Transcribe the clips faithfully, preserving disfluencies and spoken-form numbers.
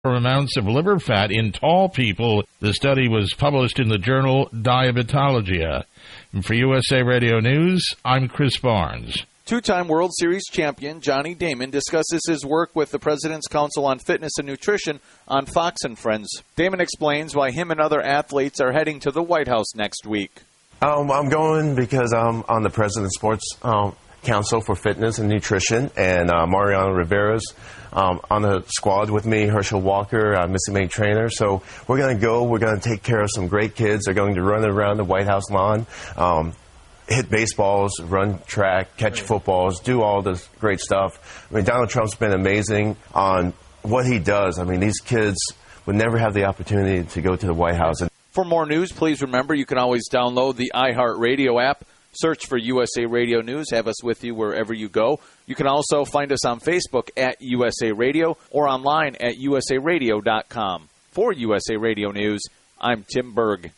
amounts of liver fat in tall people. The study was published in the journal Diabetologia. And for U S A Radio News, I'm Chris Barnes. Two-time World Series champion Johnny Damon discusses his work with the President's Council on Fitness and Nutrition on Fox and Friends. Damon explains why him and other athletes are heading to the White House next week. Um, I'm going because I'm on the President's Sports um, Council for Fitness and Nutrition, and uh, Mariano Rivera's um, on the squad with me, Herschel Walker, uh, Missy May trainer. So we're going to go. We're going to take care of some great kids. They're going to run around the White House lawn. Um, hit baseballs, run track, catch footballs, do all this great stuff. I mean, Donald Trump's been amazing on what he does. I mean, these kids would never have the opportunity to go to the White House. For more news, please remember you can always download the iHeartRadio app. Search for U S A Radio News. Have us with you wherever you go. You can also find us on Facebook at U S A Radio or online at U S A radio dot com. For U S A Radio News, I'm Tim Berg.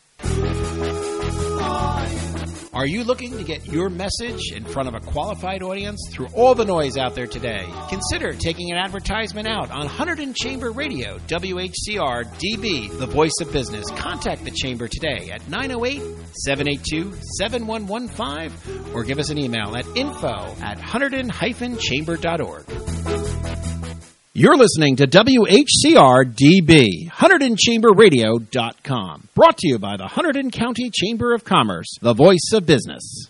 Are you looking to get your message in front of a qualified audience through all the noise out there today? Consider taking an advertisement out on Hunterdon Chamber Radio, W H C R D B, the voice of business. Contact the Chamber today at nine oh eight, seven eight two, seven one one five or give us an email at info at hunterdon dash chamber dot org. You're listening to W H C R D B, Hunterdon Chamber Radio dot com. Brought to you by the Hunterdon County Chamber of Commerce, the voice of business.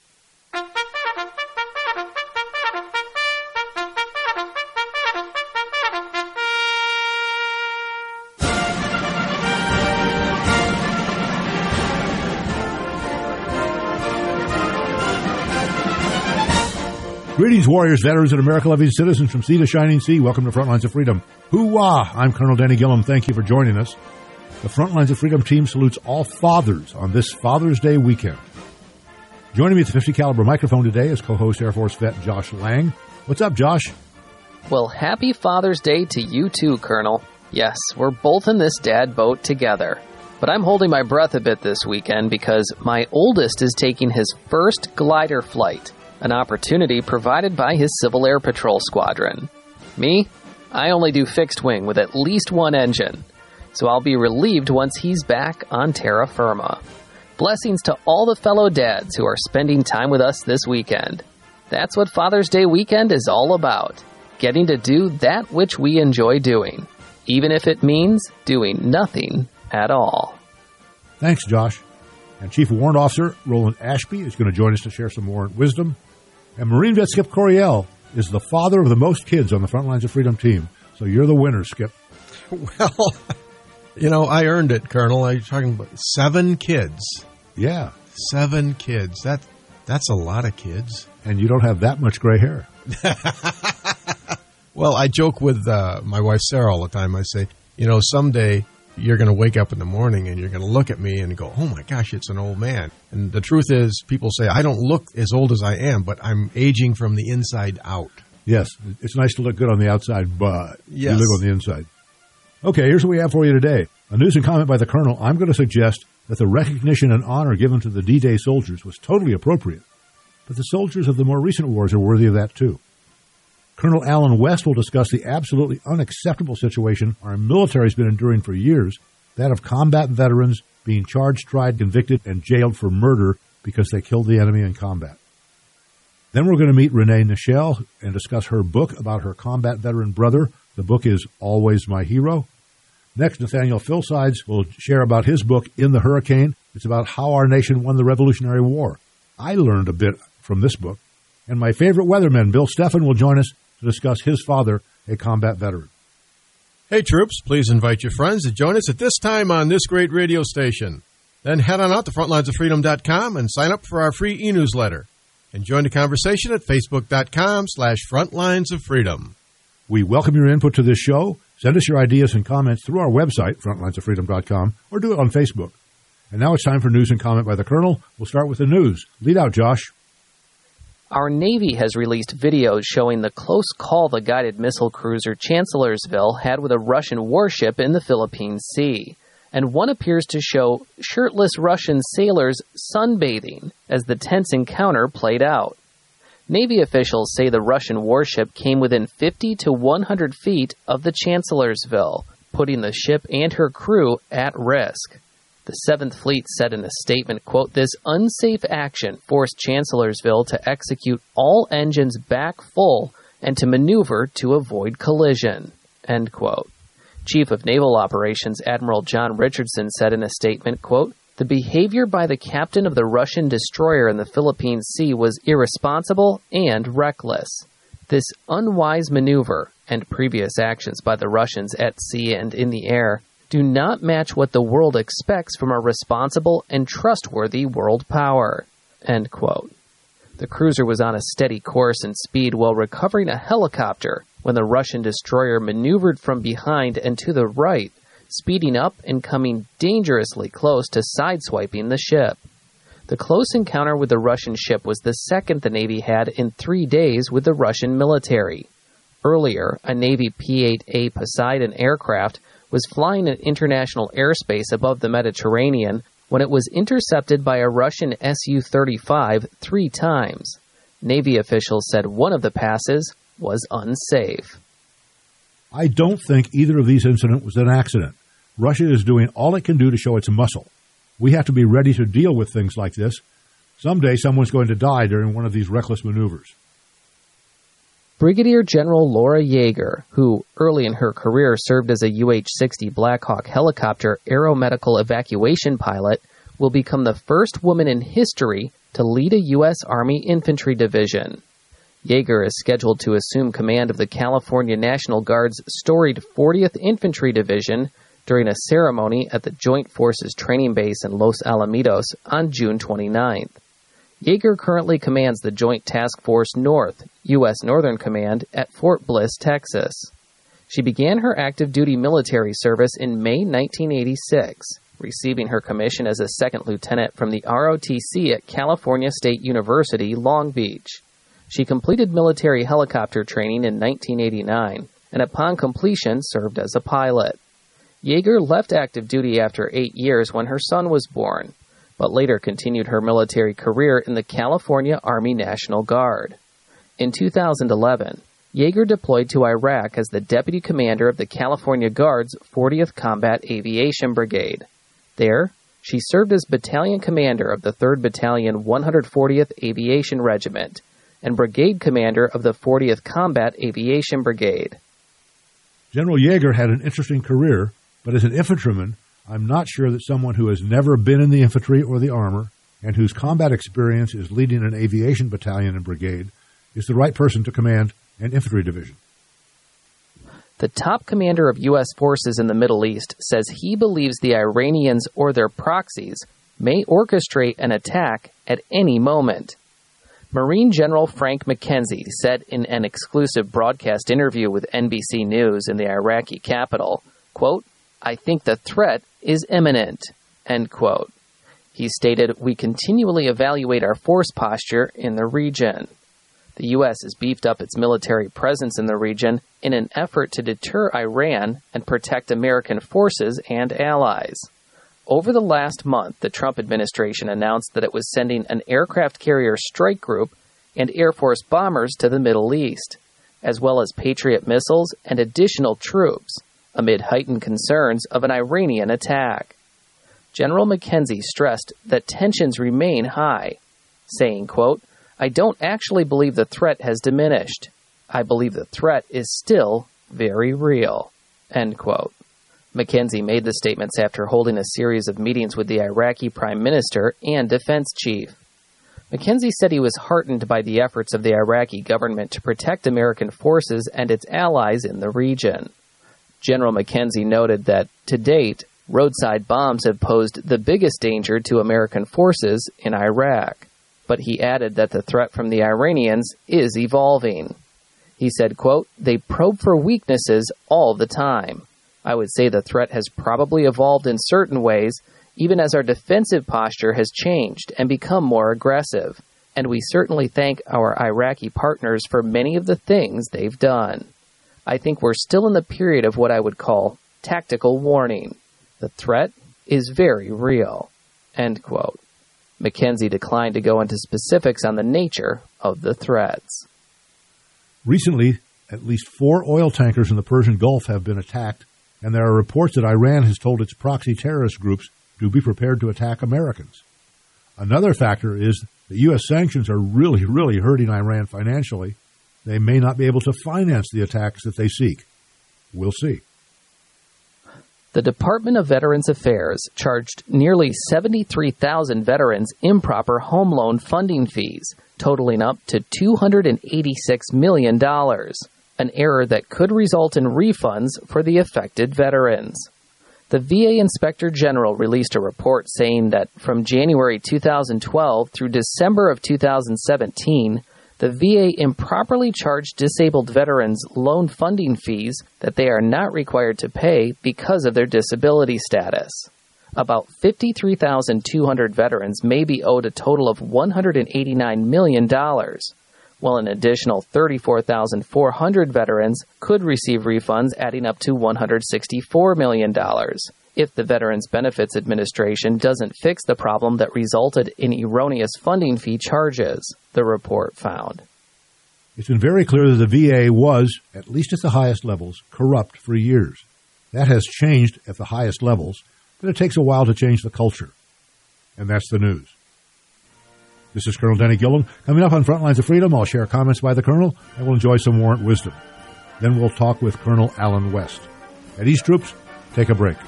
Greetings, warriors, veterans, and America-loving citizens from sea to shining sea. Welcome to Frontlines of Freedom. Hoo-wah! I'm Colonel Danny Gillum. Thank you for joining us. The Frontlines of Freedom team salutes all fathers on this Father's Day weekend. Joining me at the fifty caliber microphone today is co-host Air Force vet Josh Lang. What's up, Josh? Well, happy Father's Day to you too, Colonel. Yes, we're both in this dad boat together. But I'm holding my breath a bit this weekend because my oldest is taking his first glider flight. An opportunity provided by his Civil Air Patrol Squadron. Me? I only do fixed wing with at least one engine, so I'll be relieved once he's back on terra firma. Blessings to all the fellow dads who are spending time with us this weekend. That's what Father's Day weekend is all about, getting to do that which we enjoy doing, even if it means doing nothing at all. Thanks, Josh. And Chief Warrant Officer Roland Ashby is going to join us to share some warrant wisdom. And Marine Vet Skip Coryell is the father of the most kids on the Frontlines of Freedom team. So you're the winner, Skip. Well, you know, I earned it, Colonel. I'm talking about seven kids. Yeah. Seven kids. That That's a lot of kids. And you don't have that much gray hair. Well, I joke with uh, my wife, Sarah, all the time. I say, you know, someday you're going to wake up in the morning and you're going to look at me and go, oh, my gosh, it's an old man. And the truth is, people say, I don't look as old as I am, but I'm aging from the inside out. Yes, it's nice to look good on the outside, but yes. You live on the inside. Okay, here's what we have for you today. A news and comment by the Colonel. I'm going to suggest that the recognition and honor given to the D-Day soldiers was totally appropriate, but the soldiers of the more recent wars are worthy of that, too. Colonel Alan West will discuss the absolutely unacceptable situation our military has been enduring for years, that of combat veterans being charged, tried, convicted, and jailed for murder because they killed the enemy in combat. Then we're going to meet Renee Nichelle and discuss her book about her combat veteran brother. The book is Always My Hero. Next, Nathaniel Philsides will share about his book, In the Hurricane. It's about how our nation won the Revolutionary War. I learned a bit from this book. And my favorite weatherman, Bill Steffen, will join us to discuss his father, a combat veteran. Hey, troops, please invite your friends to join us at this time on this great radio station. Then head on out to frontlines of freedom dot com and sign up for our free e-newsletter. And join the conversation at facebook dot com slash frontlines of freedom. We welcome your input to this show. Send us your ideas and comments through our website, frontlines of freedom dot com, or do it on Facebook. And now it's time for news and comment by the Colonel. We'll start with the news. Lead out, Josh. Our Navy has released videos showing the close call the guided missile cruiser Chancellorsville had with a Russian warship in the Philippine Sea. And one appears to show shirtless Russian sailors sunbathing as the tense encounter played out. Navy officials say the Russian warship came within fifty to one hundred feet of the Chancellorsville, putting the ship and her crew at risk. The Seventh Fleet said in a statement, quote, "This unsafe action forced Chancellorsville to execute all engines back full and to maneuver to avoid collision," end quote. Chief of Naval Operations Admiral John Richardson said in a statement, quote, "The behavior by the captain of the Russian destroyer in the Philippine Sea was irresponsible and reckless. This unwise maneuver and previous actions by the Russians at sea and in the air do not match what the world expects from a responsible and trustworthy world power," end quote. The cruiser was on a steady course and speed while recovering a helicopter when the Russian destroyer maneuvered from behind and to the right, speeding up and coming dangerously close to sideswiping the ship. The close encounter with the Russian ship was the second the Navy had in three days with the Russian military. Earlier, a Navy P eight A Poseidon aircraft was flying in international airspace above the Mediterranean when it was intercepted by a Russian S U thirty-five three times. Navy officials said one of the passes was unsafe. I don't think either of these incidents was an accident. Russia is doing all it can do to show its muscle. We have to be ready to deal with things like this. Someday someone's going to die during one of these reckless maneuvers. Brigadier General Laura Yeager, who early in her career served as a U H sixty Black Hawk helicopter aeromedical evacuation pilot, will become the first woman in history to lead a U S Army infantry division. Yeager is scheduled to assume command of the California National Guard's storied fortieth Infantry Division during a ceremony at the Joint Forces Training Base in Los Alamitos on June twenty-ninth. Yeager currently commands the Joint Task Force North, U S Northern Command, at Fort Bliss, Texas. She began her active duty military service in May nineteen eighty-six, receiving her commission as a second lieutenant from the R O T C at California State University, Long Beach. She completed military helicopter training in nineteen eighty-nine, and upon completion served as a pilot. Yeager left active duty after eight years when her son was born, but later continued her military career in the California Army National Guard. In two thousand eleven, Yeager deployed to Iraq as the deputy commander of the California Guard's fortieth Combat Aviation Brigade. There, she served as battalion commander of the third Battalion one hundred fortieth Aviation Regiment and brigade commander of the fortieth Combat Aviation Brigade. General Yeager had an interesting career, but as an infantryman, I'm not sure that someone who has never been in the infantry or the armor and whose combat experience is leading an aviation battalion and brigade is the right person to command an infantry division. The top commander of U S forces in the Middle East says he believes the Iranians or their proxies may orchestrate an attack at any moment. Marine General Frank McKenzie said in an exclusive broadcast interview with N B C News in the Iraqi capital, quote, "I think the threat is imminent," end quote. He stated, "We continually evaluate our force posture in the region." The U S has beefed up its military presence in the region in an effort to deter Iran and protect American forces and allies. Over the last month, the Trump administration announced that it was sending an aircraft carrier strike group and Air Force bombers to the Middle East, as well as Patriot missiles and additional troops, amid heightened concerns of an Iranian attack. General McKenzie stressed that tensions remain high, saying, quote, "I don't actually believe the threat has diminished. I believe the threat is still very real," end quote. McKenzie made the statements after holding a series of meetings with the Iraqi Prime Minister and Defense Chief. McKenzie said he was heartened by the efforts of the Iraqi government to protect American forces and its allies in the region. General McKenzie noted that, to date, roadside bombs have posed the biggest danger to American forces in Iraq. But he added that the threat from the Iranians is evolving. He said, quote, "They probe for weaknesses all the time. I would say the threat has probably evolved in certain ways, even as our defensive posture has changed and become more aggressive. And we certainly thank our Iraqi partners for many of the things they've done. I think we're still in the period of what I would call tactical warning. The threat is very real," end quote. McKenzie declined to go into specifics on the nature of the threats. Recently, at least four oil tankers in the Persian Gulf have been attacked and there are reports that Iran has told its proxy terrorist groups to be prepared to attack Americans. Another factor is that U S sanctions are really, really hurting Iran financially. They may not be able to finance the attacks that they seek. We'll see. The Department of Veterans Affairs charged nearly seventy-three thousand veterans improper home loan funding fees, totaling up to two hundred eighty-six million dollars, an error that could result in refunds for the affected veterans. The V A Inspector General released a report saying that from January two thousand twelve through December of two thousand seventeen, the V A improperly charged disabled veterans loan funding fees that they are not required to pay because of their disability status. About fifty-three thousand two hundred veterans may be owed a total of one hundred eighty-nine million dollars, while an additional thirty-four thousand four hundred veterans could receive refunds adding up to one hundred sixty-four million dollars if the Veterans Benefits Administration doesn't fix the problem that resulted in erroneous funding fee charges, the report found. It's been very clear that the V A was, at least at the highest levels, corrupt for years. That has changed at the highest levels, but it takes a while to change the culture. And that's the news. This is Colonel Denny Gilliam. Coming up on Frontlines of Freedom, I'll share comments by the Colonel, and we'll enjoy some warrant wisdom. Then we'll talk with Colonel Alan West. At East Troops, take a break.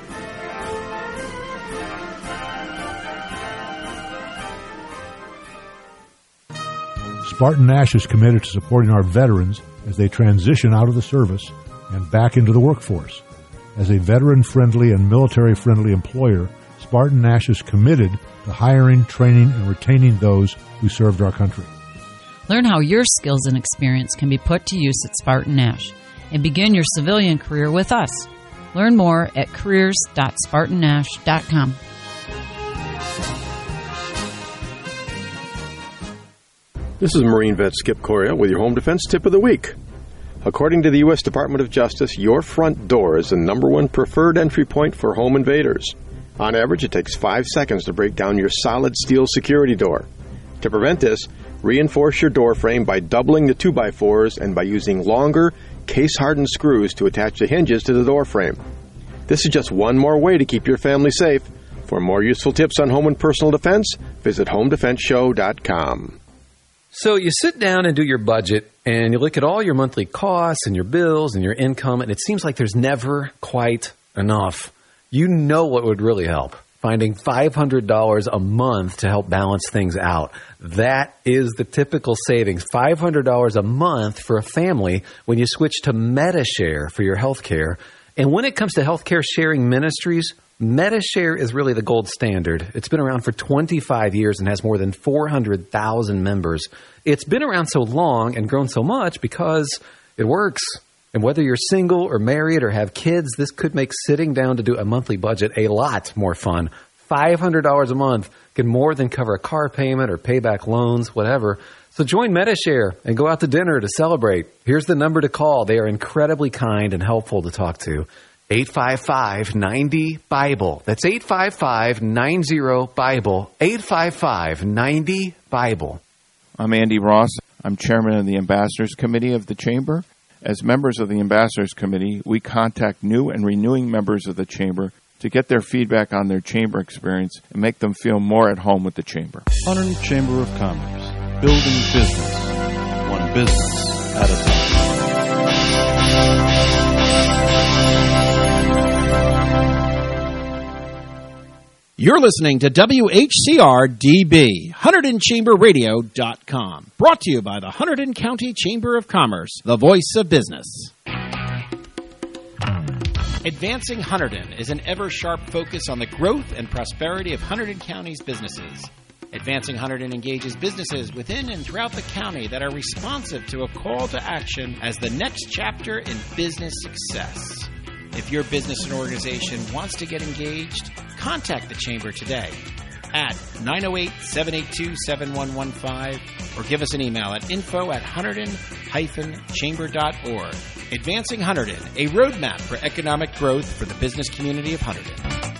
Spartan Nash is committed to supporting our veterans as they transition out of the service and back into the workforce. As a veteran-friendly and military-friendly employer, Spartan Nash is committed to hiring, training, and retaining those who served our country. Learn how your skills and experience can be put to use at Spartan Nash and begin your civilian career with us. Learn more at careers dot spartan nash dot com. This is Marine vet Skip Coria with your Home Defense Tip of the Week. According to the U S Department of Justice, your front door is the number one preferred entry point for home invaders. On average, it takes five seconds to break down your solid steel security door. To prevent this, reinforce your door frame by doubling the two by fours and by using longer, case-hardened screws to attach the hinges to the door frame. This is just one more way to keep your family safe. For more useful tips on home and personal defense, visit home defense show dot com. So you sit down and do your budget, and you look at all your monthly costs and your bills and your income, and it seems like there's never quite enough. You know what would really help? Finding five hundred dollars a month to help balance things out. That is the typical savings, five hundred dollars a month for a family when you switch to MediShare for your health care. And when it comes to healthcare sharing ministries, MediShare is really the gold standard. It's been around for twenty-five years and has more than four hundred thousand members. It's been around so long and grown so much because it works. And whether you're single or married or have kids, this could make sitting down to do a monthly budget a lot more fun. five hundred dollars a month can more than cover a car payment or pay back loans, whatever. So join MediShare and go out to dinner to celebrate. Here's the number to call. They are incredibly kind and helpful to talk to. eight five five, nine zero, Bible. That's eight five five, nine zero, Bible. eight five five, nine zero, Bible. I'm Andy Ross. I'm chairman of the Ambassadors Committee of the Chamber. As members of the Ambassadors Committee, we contact new and renewing members of the Chamber to get their feedback on their Chamber experience and make them feel more at home with the Chamber. Hunterdon Chamber of Commerce. Building business. One business at a time. You're listening to W H C R D B, Hunterdon Chamber Radio dot com. Brought to you by the Hunterdon County Chamber of Commerce, the voice of business. Advancing Hunterdon is an ever-sharp focus on the growth and prosperity of Hunterdon County's businesses. Advancing Hunterdon engages businesses within and throughout the county that are responsive to a call to action as the next chapter in business success. If your business and organization wants to get engaged, contact the Chamber today at nine oh eight, seven eight two, seven one one five or give us an email at info at hunterdon dash chamber dot org. Advancing Hunterdon, a roadmap for economic growth for the business community of Hunterdon.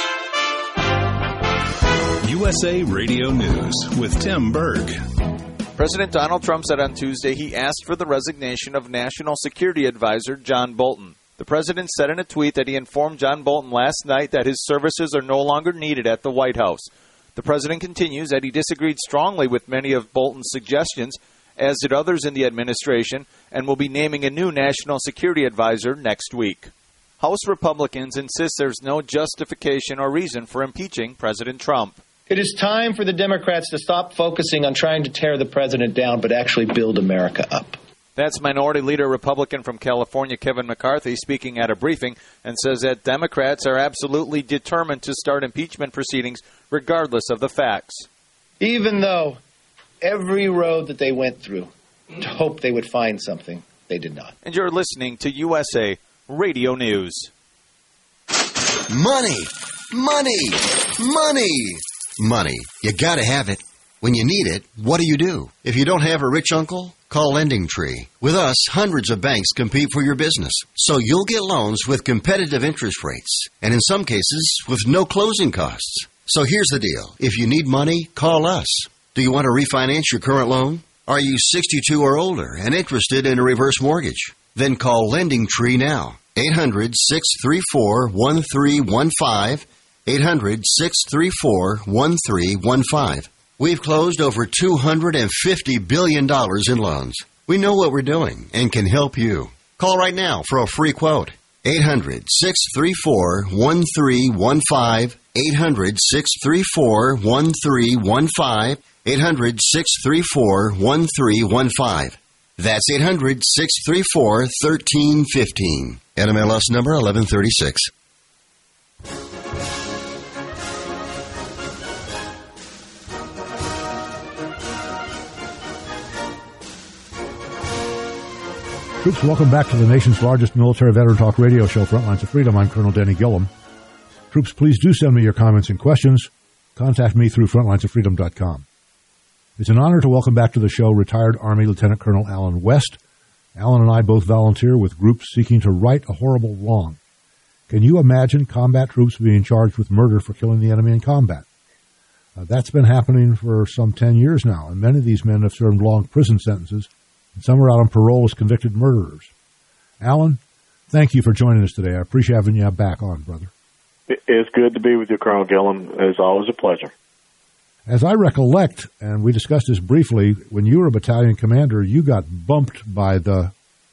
U S A Radio News with Tim Berg. President Donald Trump said on Tuesday he asked for the resignation of National Security Advisor John Bolton. The president said in a tweet that he informed John Bolton last night that his services are no longer needed at the White House. The president continues that he disagreed strongly with many of Bolton's suggestions, as did others in the administration, and will be naming a new National Security Advisor next week. House Republicans insist there's no justification or reason for impeaching President Trump. It is time for the Democrats to stop focusing on trying to tear the president down, but actually build America up. That's Minority Leader Republican from California Kevin McCarthy speaking at a briefing and says that Democrats are absolutely determined to start impeachment proceedings regardless of the facts. Even though every road that they went through to hope they would find something, they did not. And you're listening to U S A Radio News. Money, money, money. Money. You gotta have it. When you need it, what do you do? If you don't have a rich uncle, call LendingTree. With us, hundreds of banks compete for your business, so you'll get loans with competitive interest rates, and in some cases, with no closing costs. So here's the deal. If you need money, call us. Do you want to refinance your current loan? Are you sixty-two or older and interested in a reverse mortgage? Then call LendingTree now. eight hundred, six three four, one three one five. eight hundred, six three four, one three one five. We've closed over two hundred fifty billion dollars in loans. We know what we're doing and can help you. Call right now for a free quote. eight hundred, six three four, one three one five. eight hundred, six three four, one three one five. eight hundred, six three four, one three one five. That's eight hundred, six three four, one three one five. N M L S number eleven thirty-six. Troops, welcome back to the nation's largest military veteran talk radio show, Frontlines of Freedom. I'm Colonel Denny Gillum. Troops, please do send me your comments and questions. Contact me through frontlines of freedom dot com. It's an honor to welcome back to the show retired Army Lieutenant Colonel Alan West. Alan and I both volunteer with groups seeking to right a horrible wrong. Can you imagine combat troops being charged with murder for killing the enemy in combat? Uh, that's been happening for some ten years now, and many of these men have served long prison sentences, and some are out on parole as convicted murderers. Alan, thank you for joining us today. I appreciate having you back on, brother. It's good to be with you, Colonel Gillum. It's always a pleasure. As I recollect, and we discussed this briefly, when you were a battalion commander, you got bumped by the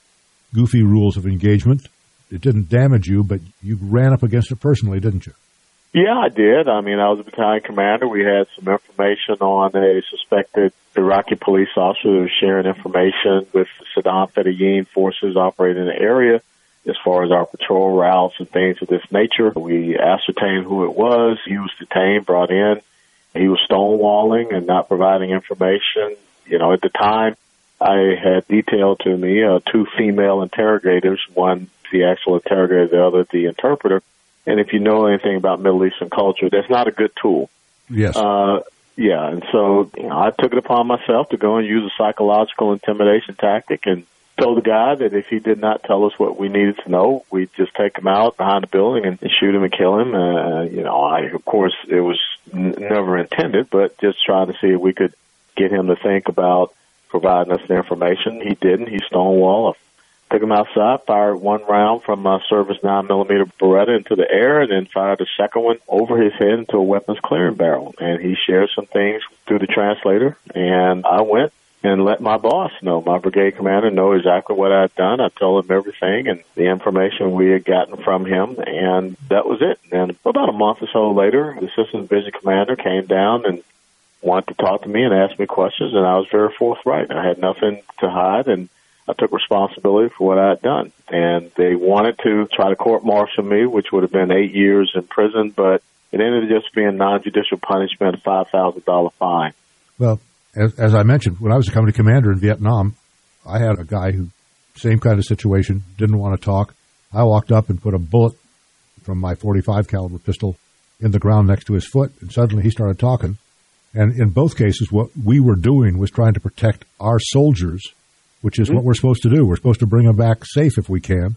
goofy rules of engagement. It didn't damage you, but you ran up against it personally, didn't you? Yeah, I did. I mean, I was a battalion commander. We had some information on a suspected Iraqi police officer who was sharing information with Saddam Fedayeen forces operating in the area as far as our patrol routes and things of this nature. We ascertained who it was. He was detained, brought in. He was stonewalling and not providing information. You know, at the time, I had detailed to me uh, two female interrogators, one the actual interrogator, the other the interpreter. And if you know anything about Middle Eastern culture, that's not a good tool. Yes. Uh, yeah, and so you know, I took it upon myself to go and use a psychological intimidation tactic and told the guy that if he did not tell us what we needed to know, we'd just take him out behind the building and, and shoot him and kill him. Uh, you know, I, of course, it was n- never intended, but just trying to see if we could get him to think about providing us the information. He didn't. He stonewalled. I took him outside, fired one round from my service nine millimeter Beretta into the air, and then fired a second one over his head into a weapons clearing barrel. And he shared some things through the translator, and I went and let my boss know, my brigade commander, know exactly what I had done. I told him everything and the information we had gotten from him, and that was it. And about a month or so later, the assistant division commander came down and wanted to talk to me and ask me questions, and I was very forthright. I had nothing to hide, and I took responsibility for what I had done. And they wanted to try to court-martial me, which would have been eight years in prison, but it ended up just being non-judicial punishment, a five thousand dollars fine. Well, As, as I mentioned, when I was a company commander in Vietnam, I had a guy who, same kind of situation, didn't want to talk. I walked up and put a bullet from my forty-five caliber pistol in the ground next to his foot, and suddenly he started talking. And in both cases, what we were doing was trying to protect our soldiers, which is mm-hmm. what we're supposed to do. We're supposed to bring them back safe if we can.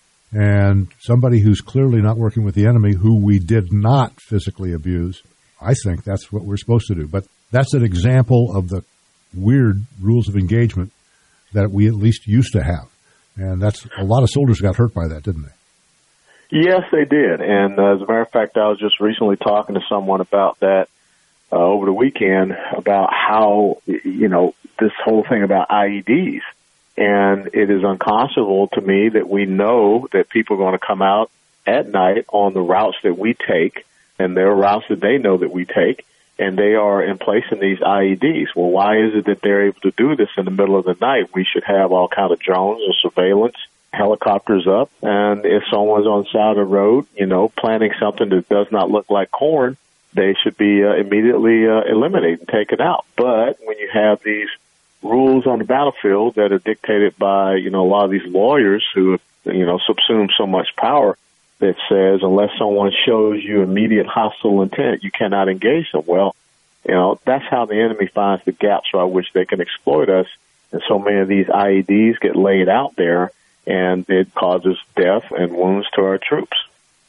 And somebody who's clearly not working with the enemy, who we did not physically abuse, I think that's what we're supposed to do. But that's an example of the weird rules of engagement that we at least used to have. And that's a lot of soldiers got hurt by that, didn't they? Yes, they did. And uh, as a matter of fact, I was just recently talking to someone about that uh, over the weekend, about how, you know, this whole thing about I E Ds. And it is unconscionable to me that we know that people are going to come out at night on the routes that we take, and there are routes that they know that we take, and they are in place in these I E Ds. Well, why is it that they're able to do this in the middle of the night? We should have all kind of drones or surveillance, helicopters up, and if someone's on the side of the road, you know, planting something that does not look like corn, they should be uh, immediately uh, eliminated and taken out. But when you have these rules on the battlefield that are dictated by, you know, a lot of these lawyers who, you know, subsume so much power, that says unless someone shows you immediate hostile intent, you cannot engage them. Well, you know, that's how the enemy finds the gaps by which they can exploit us. And so many of these I E Ds get laid out there, and it causes death and wounds to our troops.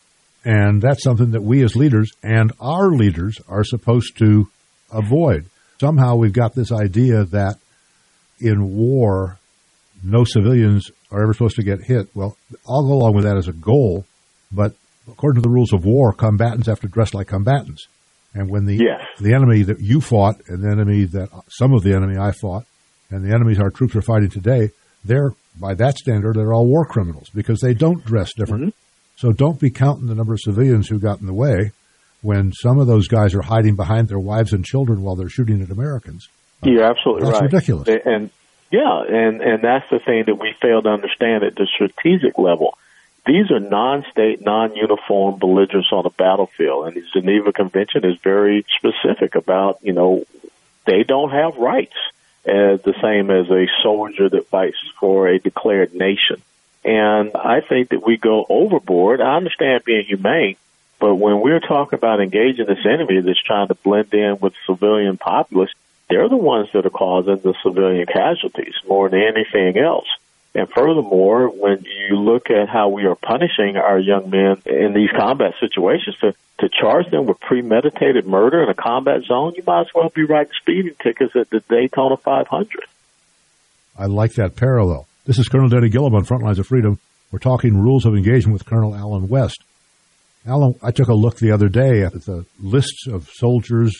And that's something that we as leaders and our leaders are supposed to avoid. Somehow we've got this idea that in war, no civilians are ever supposed to get hit. Well, I'll go along with that as a goal, but according to the rules of war, combatants have to dress like combatants. And when the yes. the enemy that you fought and the enemy that some of the enemy I fought and the enemies our troops are fighting today, they're, by that standard, they're all war criminals because they don't dress different. Mm-hmm. So don't be counting the number of civilians who got in the way when some of those guys are hiding behind their wives and children while they're shooting at Americans. You're absolutely that's right. That's ridiculous. And yeah, and, and that's the thing that we fail to understand at the strategic level. These are non-state, non-uniform belligerents on the battlefield, and the Geneva Convention is very specific about, you know, they don't have rights as the same as a soldier that fights for a declared nation. And I think that we go overboard. I understand being humane, but when we're talking about engaging this enemy that's trying to blend in with civilian populace, they're the ones that are causing the civilian casualties more than anything else. And furthermore, when you look at how we are punishing our young men in these combat situations, to, to charge them with premeditated murder in a combat zone, you might as well be writing speeding tickets at the Daytona five hundred. I like that parallel. This is Colonel Denny Gillum on Frontlines of Freedom. We're talking rules of engagement with Colonel Alan West. Alan, I took a look the other day at the lists of soldiers,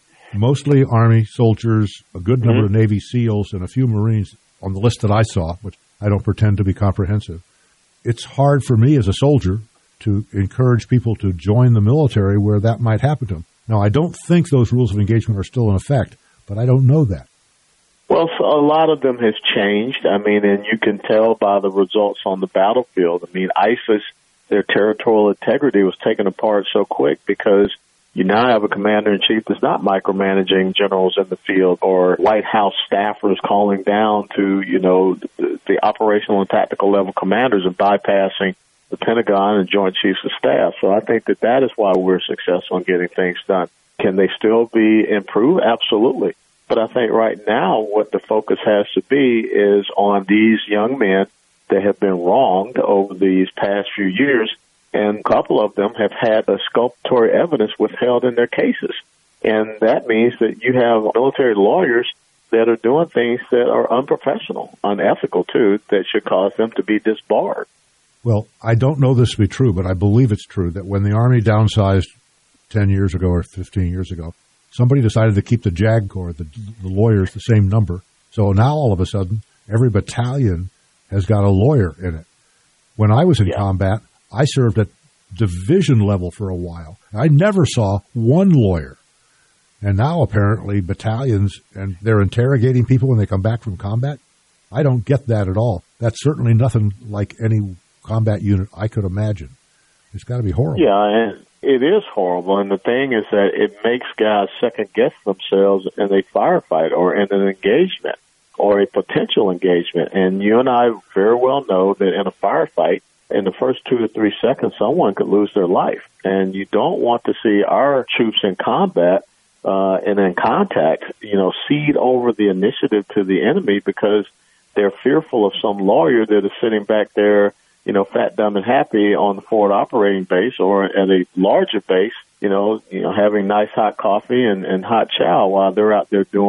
mostly Army soldiers, a good number mm-hmm. of Navy SEALs, and a few Marines on the list that I saw, which I don't pretend to be comprehensive. It's hard for me as a soldier to encourage people to join the military where that might happen to them. Now, I don't think those rules of engagement are still in effect, but I don't know that. Well, so a lot of them has changed. I mean, and you can tell by the results on the battlefield. I mean, ISIS, their territorial integrity was taken apart so quick because you now have a commander-in-chief that's not micromanaging generals in the field or White House staffers calling down to, you know, the, the operational and tactical level commanders and bypassing the Pentagon and Joint Chiefs of Staff. So I think that that is why we're successful in getting things done. Can they still be improved? Absolutely. But I think right now what the focus has to be is on these young men that have been wronged over these past few years. And a couple of them have had exculpatory evidence withheld in their cases. And that means that you have military lawyers that are doing things that are unprofessional, unethical, too, that should cause them to be disbarred. Well, I don't know this to be true, but I believe it's true that when the Army downsized ten years ago or fifteen years ago, somebody decided to keep the JAG Corps, the, the lawyers, the same number. So now all of a sudden, every battalion has got a lawyer in it. When I was in yeah. combat, I served at division level for a while. I never saw one lawyer. And now apparently battalions, and they're interrogating people when they come back from combat. I don't get that at all. That's certainly nothing like any combat unit I could imagine. It's got to be horrible. Yeah, and it is horrible. And the thing is that it makes guys second-guess themselves in a firefight or in an engagement or a potential engagement. And you and I very well know that in a firefight, in the first two to three seconds, someone could lose their life. And you don't want to see our troops in combat uh, and in contact, you know, cede over the initiative to the enemy because they're fearful of some lawyer that is sitting back there, you know, fat, dumb, and happy on the forward operating base or at a larger base, you know, you know, having nice hot coffee and, and hot chow while they're out there doing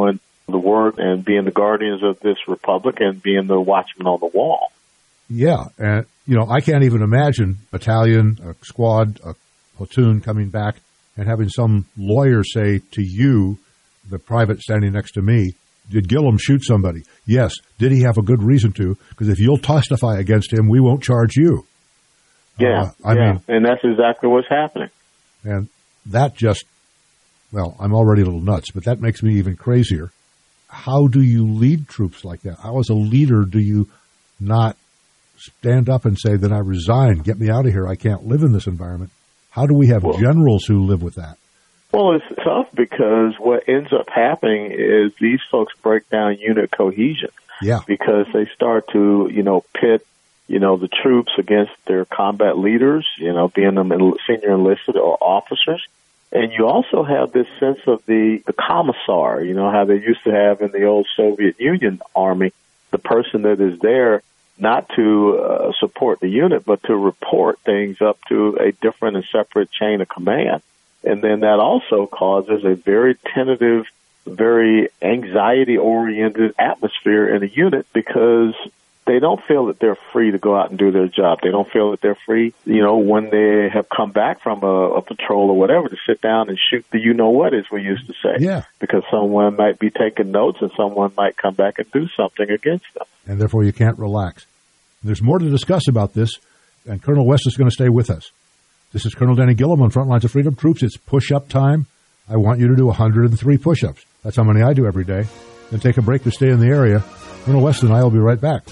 the word and being the guardians of this republic and being the watchmen on the wall. Yeah, and, you know, I can't even imagine battalion, a squad, a platoon coming back and having some lawyer say to you, the private standing next to me, did Gillum shoot somebody? Yes. Did he have a good reason to? Because if you'll testify against him, we won't charge you. Yeah, uh, I yeah, mean, and that's exactly what's happening. And that just, well, I'm already a little nuts, but that makes me even crazier. How do you lead troops like that? How, as a leader, do you not stand up and say, then I resign, get me out of here, I can't live in this environment? How do we have well, generals who live with that? Well, it's tough because what ends up happening is these folks break down unit cohesion. Yeah. Because they start to, you know, pit, you know, the troops against their combat leaders, you know, being them senior enlisted or officers. And you also have this sense of the, the commissar, you know, how they used to have in the old Soviet Union army, the person that is there not to uh, support the unit, but to report things up to a different and separate chain of command. And then that also causes a very tentative, very anxiety-oriented atmosphere in a unit because they don't feel that they're free to go out and do their job. They don't feel that they're free, you know, when they have come back from a, a patrol or whatever, to sit down and shoot the you-know-what, as we used to say. Yeah. Because someone might be taking notes and someone might come back and do something against them. And therefore you can't relax. There's more to discuss about this, and Colonel West is going to stay with us. This is Colonel Danny Gillum on Front Lines of Freedom. Troops, it's push-up time. I want you to do one hundred three push-ups. That's how many I do every day. Then take a break to stay in the area. Colonel West and I will be right back.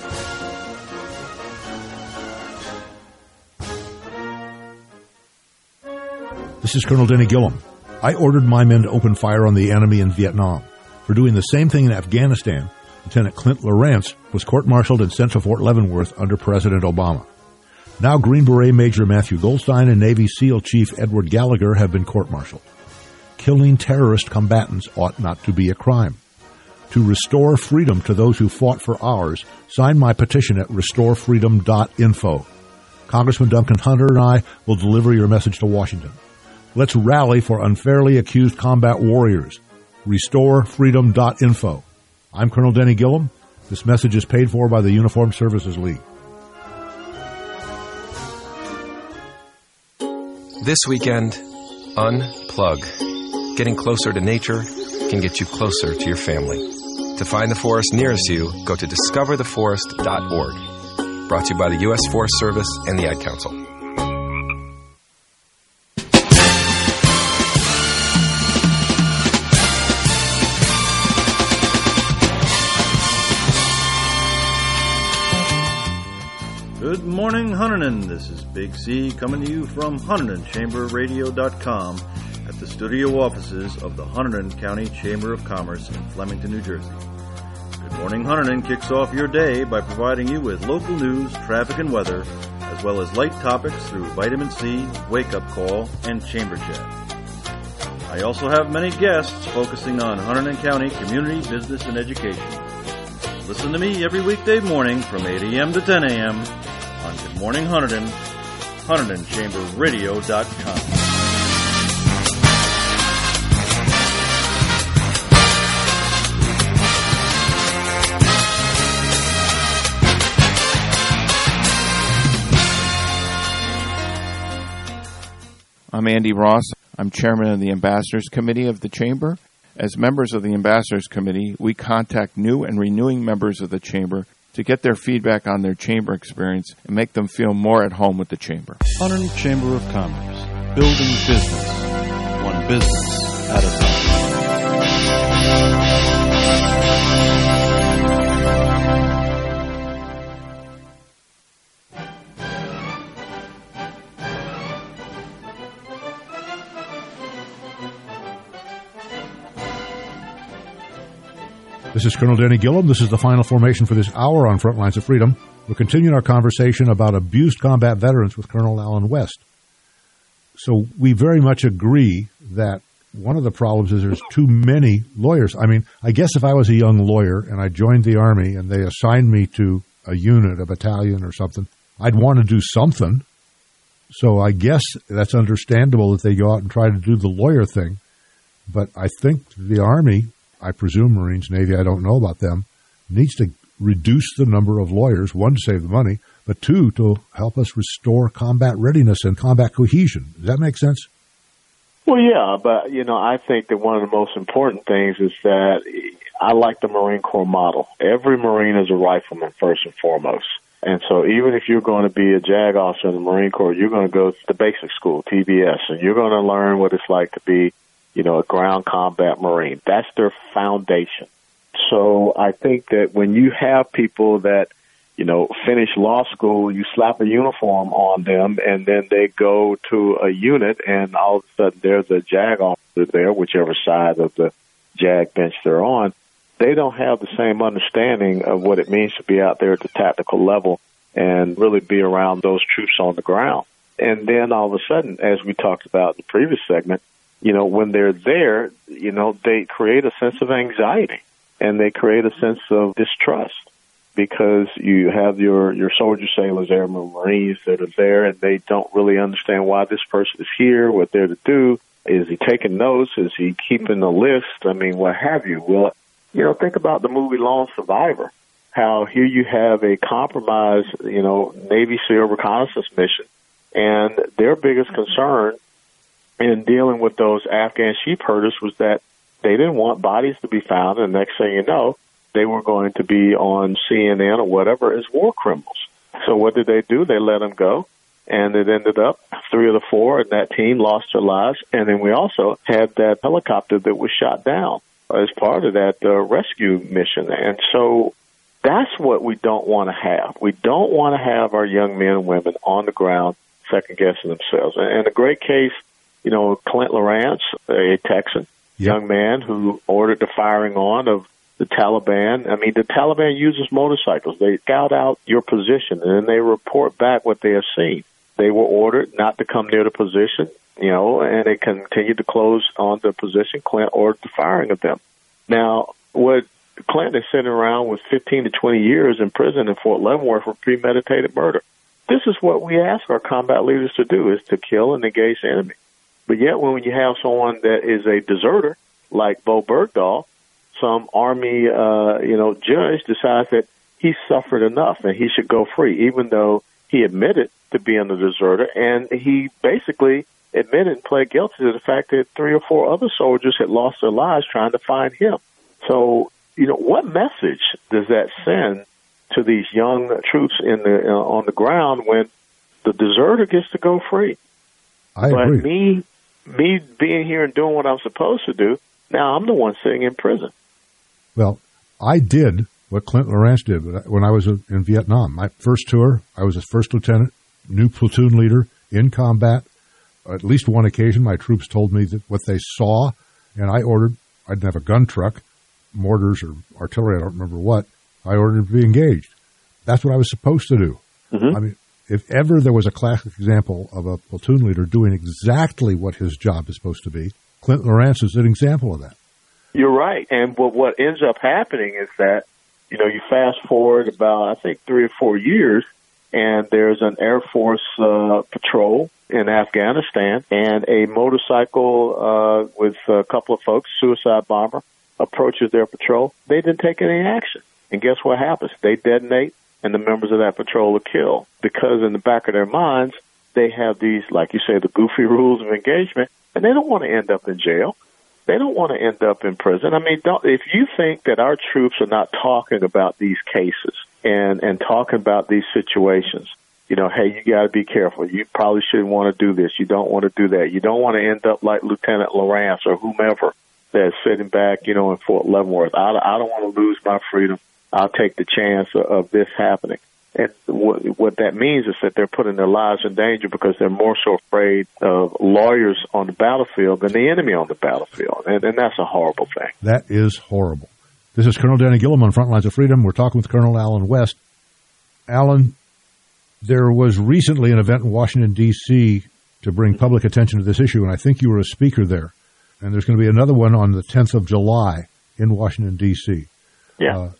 This is Colonel Danny Gillum. I ordered my men to open fire on the enemy in Vietnam. For doing the same thing in Afghanistan, Lieutenant Clint Lawrence was court-martialed and sent to Fort Leavenworth under President Obama. Now Green Beret Major Matthew Goldstein and Navy SEAL Chief Edward Gallagher have been court-martialed. Killing terrorist combatants ought not to be a crime. To restore freedom to those who fought for ours, sign my petition at restore freedom dot info. Congressman Duncan Hunter and I will deliver your message to Washington. Let's rally for unfairly accused combat warriors. restore freedom dot info. I'm Colonel Denny Gillum. This message is paid for by the Uniformed Services League. This weekend, unplug. Getting closer to nature can get you closer to your family. To find the forest nearest you, go to discover the forest dot org. Brought to you by the U S Forest Service and the Ad Council. Good morning, Hunterdon. This is Big C coming to you from Hunterdon Chamber Radio dot com at the studio offices of the Hunterdon County Chamber of Commerce in Flemington, New Jersey. Good Morning Hunterdon kicks off your day by providing you with local news, traffic, and weather, as well as light topics through Vitamin C, Wake Up Call, and Chamber Chat. I also have many guests focusing on Hunterdon County community, business, and education. Listen to me every weekday morning from eight a.m. to ten a.m. on Good Morning Hunterdon, Hunterdon Chamber Radio dot com. I'm Andy Ross. I'm chairman of the Ambassadors Committee of the Chamber. As members of the Ambassadors Committee, we contact new and renewing members of the Chamber to get their feedback on their Chamber experience and make them feel more at home with the Chamber. Hunterdon Chamber of Commerce, building business, one business at a time. This is Colonel Denny Gillum. This is the final formation for this hour on Front Lines of Freedom. We're continuing our conversation about abused combat veterans with Colonel Alan West. So we very much agree that one of the problems is there's too many lawyers. I mean, I guess if I was a young lawyer and I joined the Army and they assigned me to a unit, a battalion or something, I'd want to do something. So I guess that's understandable that they go out and try to do the lawyer thing. But I think the Army I presume Marines, Navy, I don't know about them, needs to reduce the number of lawyers, one, to save the money, but two, to help us restore combat readiness and combat cohesion. Does that make sense? Well, yeah, but, you know, I think that one of the most important things is that I like the Marine Corps model. Every Marine is a rifleman, first and foremost. And so even if you're going to be a JAG officer in the Marine Corps, you're going to go to the basic school, T B S, and you're going to learn what it's like to be, you know, a ground combat Marine. That's their foundation. So I think that when you have people that, you know, finish law school, you slap a uniform on them, and then they go to a unit, and all of a sudden there's a JAG officer there, whichever side of the JAG bench they're on, they don't have the same understanding of what it means to be out there at the tactical level and really be around those troops on the ground. And then all of a sudden, as we talked about in the previous segment, you know, when they're there, you know, they create a sense of anxiety and they create a sense of distrust because you have your, your soldiers, sailors, airmen, Marines that are there and they don't really understand why this person is here, what they're to do. Is he taking notes? Is he keeping a list? I mean, what have you? Well, you know, think about the movie Lone Survivor, how here you have a compromised, you know, Navy SEAL reconnaissance mission, and their biggest concern in dealing with those Afghan sheep herders was that they didn't want bodies to be found, and the next thing you know, they were going to be on C N N or whatever as war criminals. So what did they do? They let them go, and it ended up three of the four in that team lost their lives, and then we also had that helicopter that was shot down as part of that uh, rescue mission. And so that's what we don't want to have. We don't want to have our young men and women on the ground second-guessing themselves. And, and a great case, you know, Clint Lawrence, a Texan, yep. young man who ordered the firing on of the Taliban. I mean, the Taliban uses motorcycles. They scout out your position, and then they report back what they have seen. They were ordered not to come near the position, you know, and they continued to close on the position. Clint ordered the firing of them. Now, what Clint is sitting around with fifteen to twenty years in prison in Fort Leavenworth for premeditated murder. This is what we ask our combat leaders to do, is to kill and engage the enemy. But yet when you have someone that is a deserter, like Bo Bergdahl, some Army, uh, you know, judge decides that he suffered enough and he should go free, even though he admitted to being a deserter, and he basically admitted and pled guilty to the fact that three or four other soldiers had lost their lives trying to find him. So, you know, what message does that send to these young troops in the uh, on the ground when the deserter gets to go free? I but agree. me, me being here and doing what I'm supposed to do, now I'm the one sitting in prison. Well, I did what Clint Lawrence did when I was in Vietnam. My first tour, I was a first lieutenant, new platoon leader in combat. At least one occasion, my troops told me that what they saw, and I ordered, I didn't have a gun truck, mortars or artillery, I don't remember what, I ordered to be engaged. That's what I was supposed to do. Mm-hmm. I mean, if ever there was a classic example of a platoon leader doing exactly what his job is supposed to be, Clint Lawrence is an example of that. You're right. And what, what ends up happening is that, you know, you fast forward about, I think, three or four years, and there's an Air Force uh, patrol in Afghanistan, and a motorcycle uh, with a couple of folks, suicide bomber, approaches their patrol. They didn't take any action. And guess what happens? They detonate, and the members of that patrol are killed. Because in the back of their minds, they have these, like you say, the goofy rules of engagement, and they don't want to end up in jail. They don't want to end up in prison. I mean, don't, if you think that our troops are not talking about these cases and, and talking about these situations, you know, hey, you got to be careful. You probably shouldn't want to do this. You don't want to do that. You don't want to end up like Lieutenant Lawrence or whomever that's sitting back, you know, in Fort Leavenworth. I, I don't want to lose my freedom. I'll take the chance of, of this happening. And what, what that means is that they're putting their lives in danger because they're more so afraid of lawyers on the battlefield than the enemy on the battlefield. And, and that's a horrible thing. That is horrible. This is Colonel Danny Gillum on Frontlines of Freedom. We're talking with Colonel Alan West. Alan, there was recently an event in Washington, D C to bring public attention to this issue, and I think you were a speaker there. And there's going to be another one on the tenth of July in Washington, D C Yeah. Uh,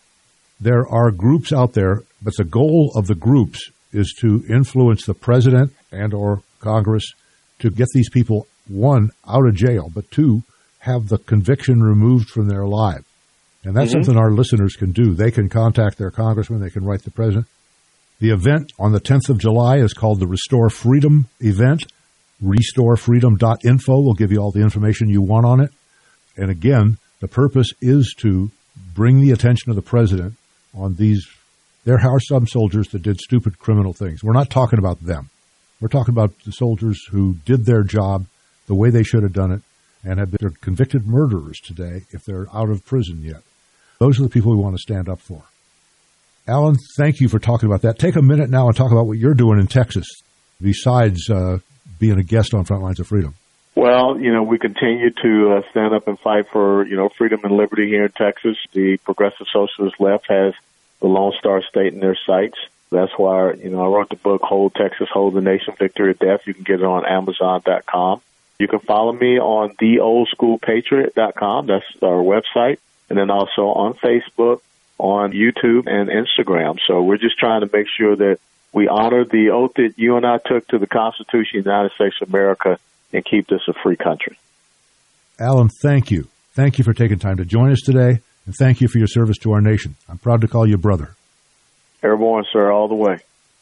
there are groups out there, but the goal of the groups is to influence the president and or Congress to get these people, one, out of jail, but two, have the conviction removed from their life. And that's Mm-hmm. something our listeners can do. They can contact their congressman. They can write the president. The event on the tenth of July is called the Restore Freedom event. restore freedom dot info will give you all the information you want on it. And again, the purpose is to bring the attention of the president on these. There are some soldiers that did stupid criminal things. We're not talking about them. We're talking about the soldiers who did their job the way they should have done it and have been convicted murderers today if they're out of prison yet. Those are the people we want to stand up for. Alan, thank you for talking about that. Take a minute now and talk about what you're doing in Texas besides uh, being a guest on Frontlines of Freedom. Well, you know, we continue to uh, stand up and fight for, you know, freedom and liberty here in Texas. The Progressive Socialist Left has the Lone Star State in their sights. That's why, you know, I wrote the book, Hold Texas, Hold the Nation, Victory or Death. You can get it on Amazon dot com. You can follow me on the old school patriot dot com. That's our website. And then also on Facebook, on YouTube, and Instagram. So we're just trying to make sure that we honor the oath that you and I took to the Constitution of the United States of America and keep this a free country. Alan, thank you. Thank you for taking time to join us today, and thank you for your service to our nation. I'm proud to call you brother. Airborne, sir, all the way.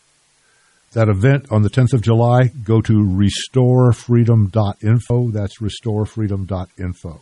That event on the tenth of July, go to restore freedom dot info. That's restore freedom dot info.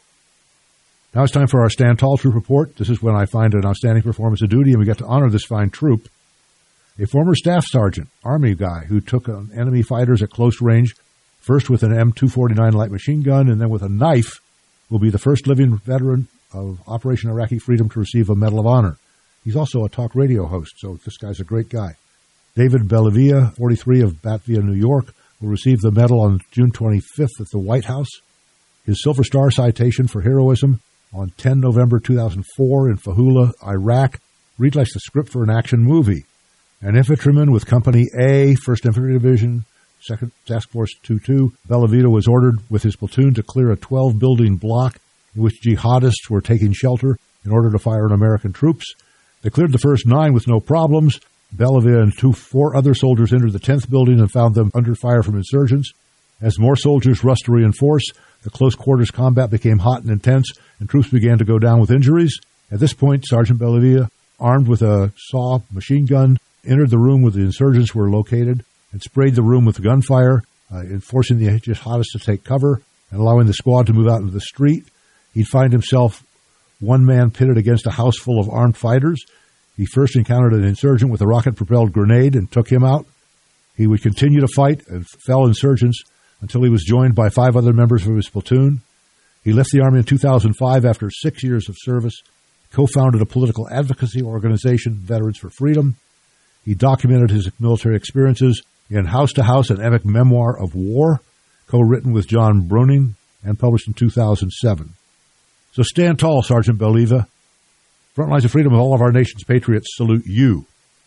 Now it's time for our Stand Tall Troop Report. This is when I find an outstanding performance of duty, and we get to honor this fine troop. A former staff sergeant, Army guy, who took on enemy fighters at close range, first with an M two forty-nine light machine gun and then with a knife, will be the first living veteran of Operation Iraqi Freedom to receive a Medal of Honor. He's also a talk radio host, so this guy's a great guy. David Bellavia, forty-three, of Batavia, New York, will receive the medal on June twenty-fifth at the White House. His Silver Star citation for heroism on the tenth of November two thousand four in Fahula, Iraq, reads like the script for an action movie. An infantryman with Company A, first Infantry Division, second Task Force two two, Bellavita was ordered with his platoon to clear a twelve-building block in which jihadists were taking shelter in order to fire on American troops. They cleared the first nine with no problems. Bellavia and two, four other soldiers entered the tenth building and found them under fire from insurgents. As more soldiers rushed to reinforce, the close-quarters combat became hot and intense, and troops began to go down with injuries. At this point, Sergeant Bellavia, armed with a saw machine gun, entered the room where the insurgents were located and sprayed the room with gunfire, uh, forcing the jihadists to take cover and allowing the squad to move out into the street. He'd find himself one man pitted against a house full of armed fighters. He first encountered an insurgent with a rocket-propelled grenade and took him out. He would continue to fight and fell insurgents until he was joined by five other members of his platoon. He left the Army in two thousand five after six years of service, co-founded a political advocacy organization, Veterans for Freedom. He documented his military experiences in House to House, an epic memoir of war, co-written with John Bruning and published in two thousand seven. So stand tall, Sergeant Bellavia. Frontlines of Freedom of all of our nation's patriots salute you.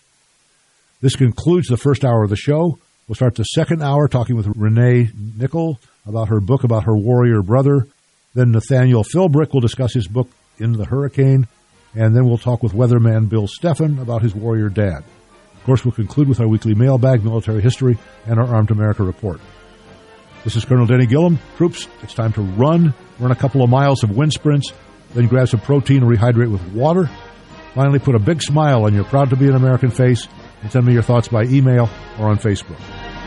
This concludes the first hour of the show. We'll start the second hour talking with Renee Nickel about her book about her warrior brother. Then Nathaniel Philbrick will discuss his book, In the Hurricane. And then we'll talk with weatherman Bill Steffen about his warrior dad. Of course, we'll conclude with our weekly mailbag, military history, and our Armed America report. This is Colonel Denny Gillum. Troops, it's time to run. Run a couple of miles of wind sprints. Then grab some protein and rehydrate with water. Finally, put a big smile on your proud to be an American face and send me your thoughts by email or on Facebook.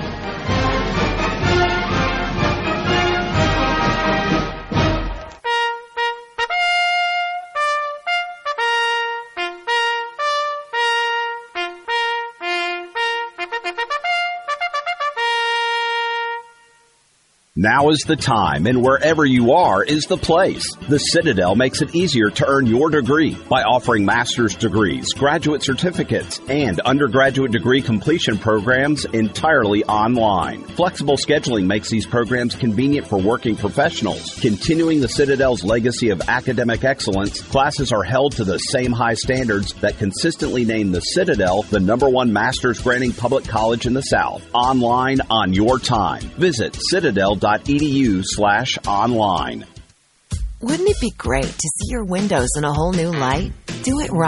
Now is the time, and wherever you are is the place. The Citadel makes it easier to earn your degree by offering master's degrees, graduate certificates, and undergraduate degree completion programs entirely online. Flexible scheduling makes these programs convenient for working professionals. Continuing the Citadel's legacy of academic excellence, classes are held to the same high standards that consistently name the Citadel the number one master's granting public college in the South. Online on your time. Visit citadel dot edu slash online. Wouldn't it be great to see your windows in a whole new light? Do it right.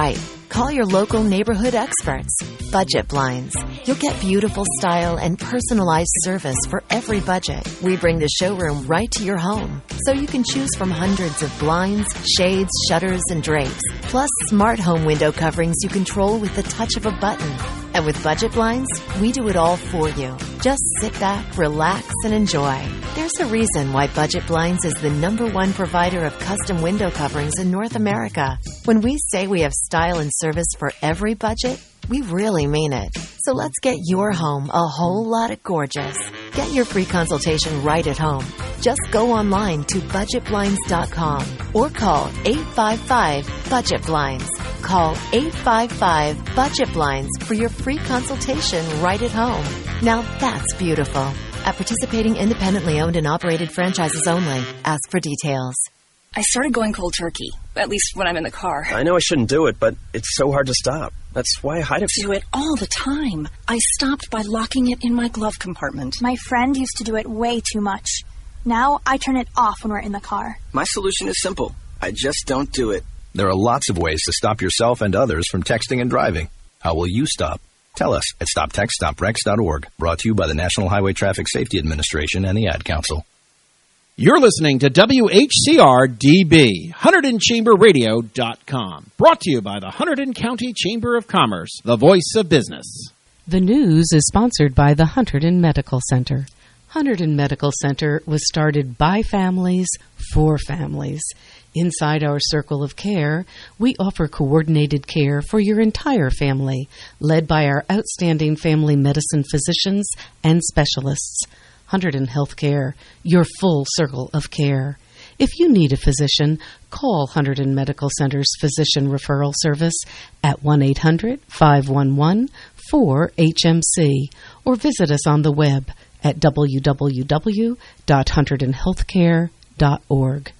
Call your local neighborhood experts. Budget Blinds. You'll get beautiful style and personalized service for every budget. We bring the showroom right to your home, so you can choose from hundreds of blinds, shades, shutters, and drapes, plus smart home window coverings you control with the touch of a button. And with Budget Blinds, we do it all for you. Just sit back, relax, and enjoy. There's a reason why Budget Blinds is the number one provider of custom window coverings in North America. When we say we have style and service for every budget, we really mean it. So let's get your home a whole lot of gorgeous. Get your free consultation right at home. Just go online to budget blinds dot com or call eight five five budget blinds. Call eight five five budget blinds for your free consultation right at home. Now that's beautiful. At participating independently owned and operated franchises only. Ask for details. I started going cold turkey, at least when I'm in the car. I know I shouldn't do it, but it's so hard to stop. That's why I hide it. I do it all the time. I stopped by locking it in my glove compartment. My friend used to do it way too much. Now I turn it off when we're in the car. My solution is simple. I just don't do it. There are lots of ways to stop yourself and others from texting and driving. How will you stop? Tell us at stop text stop wrecks dot org. Brought to you by the National Highway Traffic Safety Administration and the Ad Council. You're listening to W H C R D B, Hunterdon Chamber Radio dot com. Brought to you by the Hunterdon County Chamber of Commerce, the voice of business. The news is sponsored by the Hunterdon Medical Center. Hunterdon Medical Center was started by families for families. Inside our circle of care, we offer coordinated care for your entire family, led by our outstanding family medicine physicians and specialists. Hunterdon Healthcare, your full circle of care. If you need a physician, call Hunterdon Medical Center's Physician Referral Service at one eight hundred five one one four H M C or visit us on the web at w w w dot hunterdon healthcare dot org.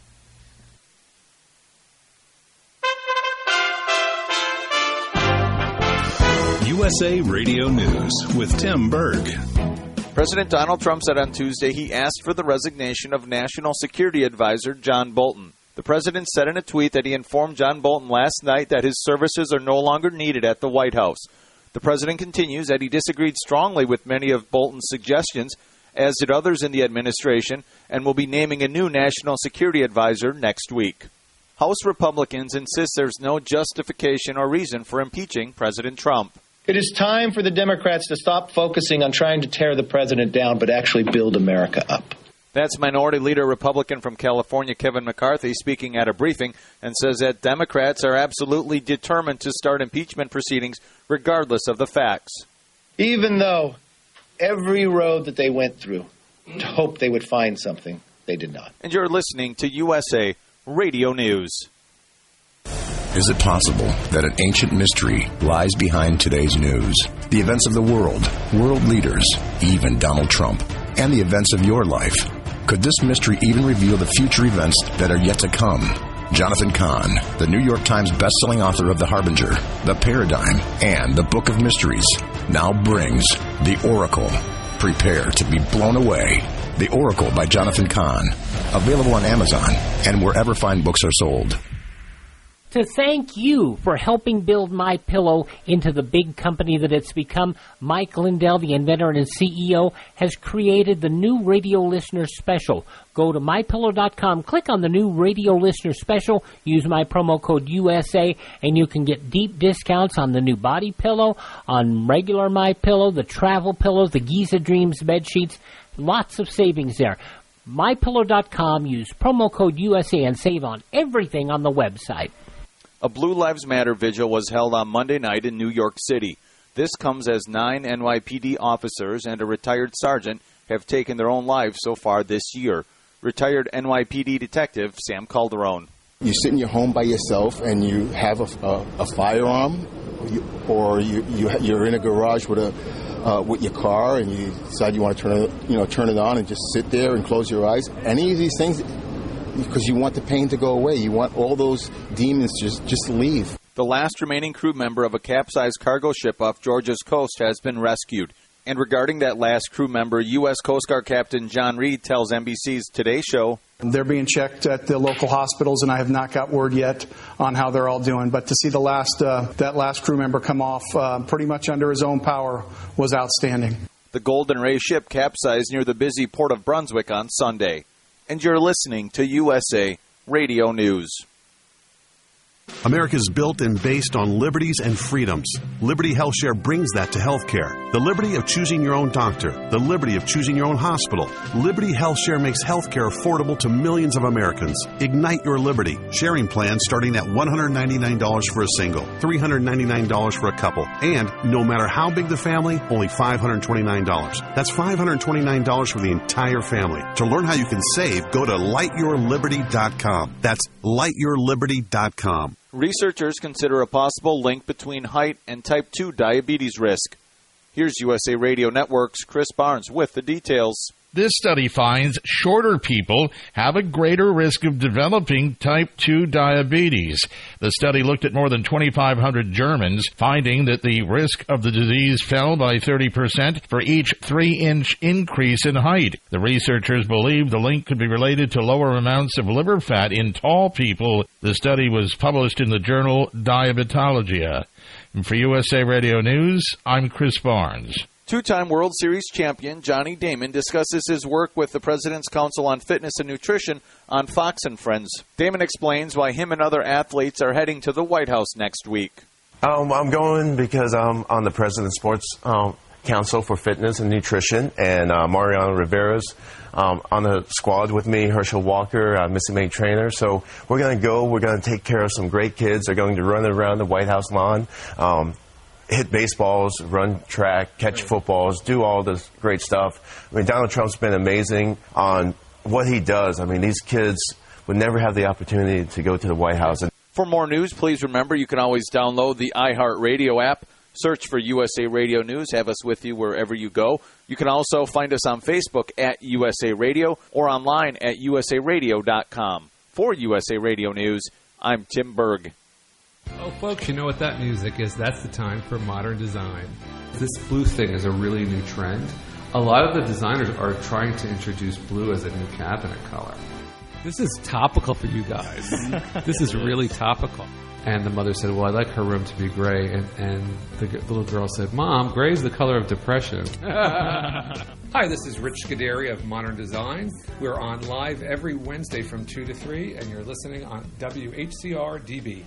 U S A Radio News with Tim Berg. President Donald Trump said on Tuesday he asked for the resignation of National Security Advisor John Bolton. The president said in a tweet that he informed John Bolton last night that his services are no longer needed at the White House. The president continues that he disagreed strongly with many of Bolton's suggestions, as did others in the administration, and will be naming a new National Security Advisor next week. House Republicans insist there's no justification or reason for impeaching President Trump. It is time for the Democrats to stop focusing on trying to tear the president down, but actually build America up. That's Minority Leader Republican from California Kevin McCarthy speaking at a briefing and says that Democrats are absolutely determined to start impeachment proceedings regardless of the facts. Even though every road that they went through to hope they would find something, they did not. And you're listening to U S A Radio News. Is it possible that an ancient mystery lies behind today's news? The events of the world, world leaders, even Donald Trump, and the events of your life. Could this mystery even reveal the future events that are yet to come? Jonathan Cahn, the New York Times bestselling author of The Harbinger, The Paradigm, and The Book of Mysteries, now brings The Oracle. Prepare to be blown away. The Oracle by Jonathan Cahn. Available on Amazon and wherever fine books are sold. To thank you for helping build MyPillow into the big company that it's become, Mike Lindell, the inventor and C E O, has created the new Radio Listener Special. Go to my pillow dot com, click on the new Radio Listener Special, use my promo code U S A, and you can get deep discounts on the new body pillow, on regular MyPillow, the travel pillows, the Giza Dreams bed sheets. Lots of savings there. my pillow dot com, use promo code U S A, and save on everything on the website. A Blue Lives Matter vigil was held on Monday night in New York City. This comes as nine N Y P D officers and a retired sergeant have taken their own lives so far this year. Retired N Y P D detective Sam Calderon. You sit in your home by yourself and you have a, a, a firearm, or you, you, you're in a garage with a uh, with your car and you decide you want to turn it, you know, turn it on and just sit there and close your eyes. Any of these things, because you want the pain to go away. You want all those demons to just, just leave. The last remaining crew member of a capsized cargo ship off Georgia's coast has been rescued. And regarding that last crew member, U S Coast Guard Captain John Reed tells N B C's Today Show, They're being checked at the local hospitals, and I have not got word yet on how they're all doing. But to see the last uh, that last crew member come off uh, pretty much under his own power was outstanding. The Golden Ray ship capsized near the busy port of Brunswick on Sunday. And you're listening to U S A Radio News. America is built and based on liberties and freedoms. Liberty HealthShare brings that to healthcare. The liberty of choosing your own doctor. The liberty of choosing your own hospital. Liberty HealthShare makes healthcare affordable to millions of Americans. Ignite your liberty. Sharing plans starting at one hundred ninety-nine dollars for a single, three hundred ninety-nine dollars for a couple, and no matter how big the family, only five hundred twenty-nine dollars. That's five hundred twenty-nine dollars for the entire family. To learn how you can save, go to light your liberty dot com. That's light your liberty dot com. Researchers consider a possible link between height and type two diabetes risk. Here's U S A Radio Network's Chris Barnes with the details. This study finds shorter people have a greater risk of developing type two diabetes. The study looked at more than twenty-five hundred Germans, finding that the risk of the disease fell by thirty percent for each three-inch increase in height. The researchers believe the link could be related to lower amounts of liver fat in tall people. The study was published in the journal Diabetologia. And for U S A Radio News, I'm Chris Barnes. Two-time World Series champion Johnny Damon discusses his work with the President's Council on Fitness and Nutrition on Fox and Friends. Damon explains why him and other athletes are heading to the White House next week. Um, I'm going because I'm on the President's Sports um, Council for Fitness and Nutrition, and uh, Mariano Rivera's um, on the squad with me, Herschel Walker, uh, Missy May trainer. So we're going to go. We're going to take care of some great kids. They're going to run around the White House lawn. Um, hit baseballs, run track, catch footballs, do all this great stuff. I mean, Donald Trump's been amazing on what he does. I mean, these kids would never have the opportunity to go to the White House. For more news, please remember you can always download the iHeartRadio app. Search for U S A Radio News. Have us with you wherever you go. You can also find us on Facebook at U S A Radio or online at U S A radio dot com. For U S A Radio News, I'm Tim Berg. Oh, folks, you know what that music is. That's the time for modern design. This blue thing is a really new trend. A lot of the designers are trying to introduce blue as a new cabinet color. This is topical for you guys. This is really topical. And the mother said, well, I'd like her room to be gray. And, and the g- little girl said, Mom, gray is the color of depression. Hi, this is Rich Scuderi of Modern Design. We're on live every Wednesday from two to three, and you're listening on W H C R D B.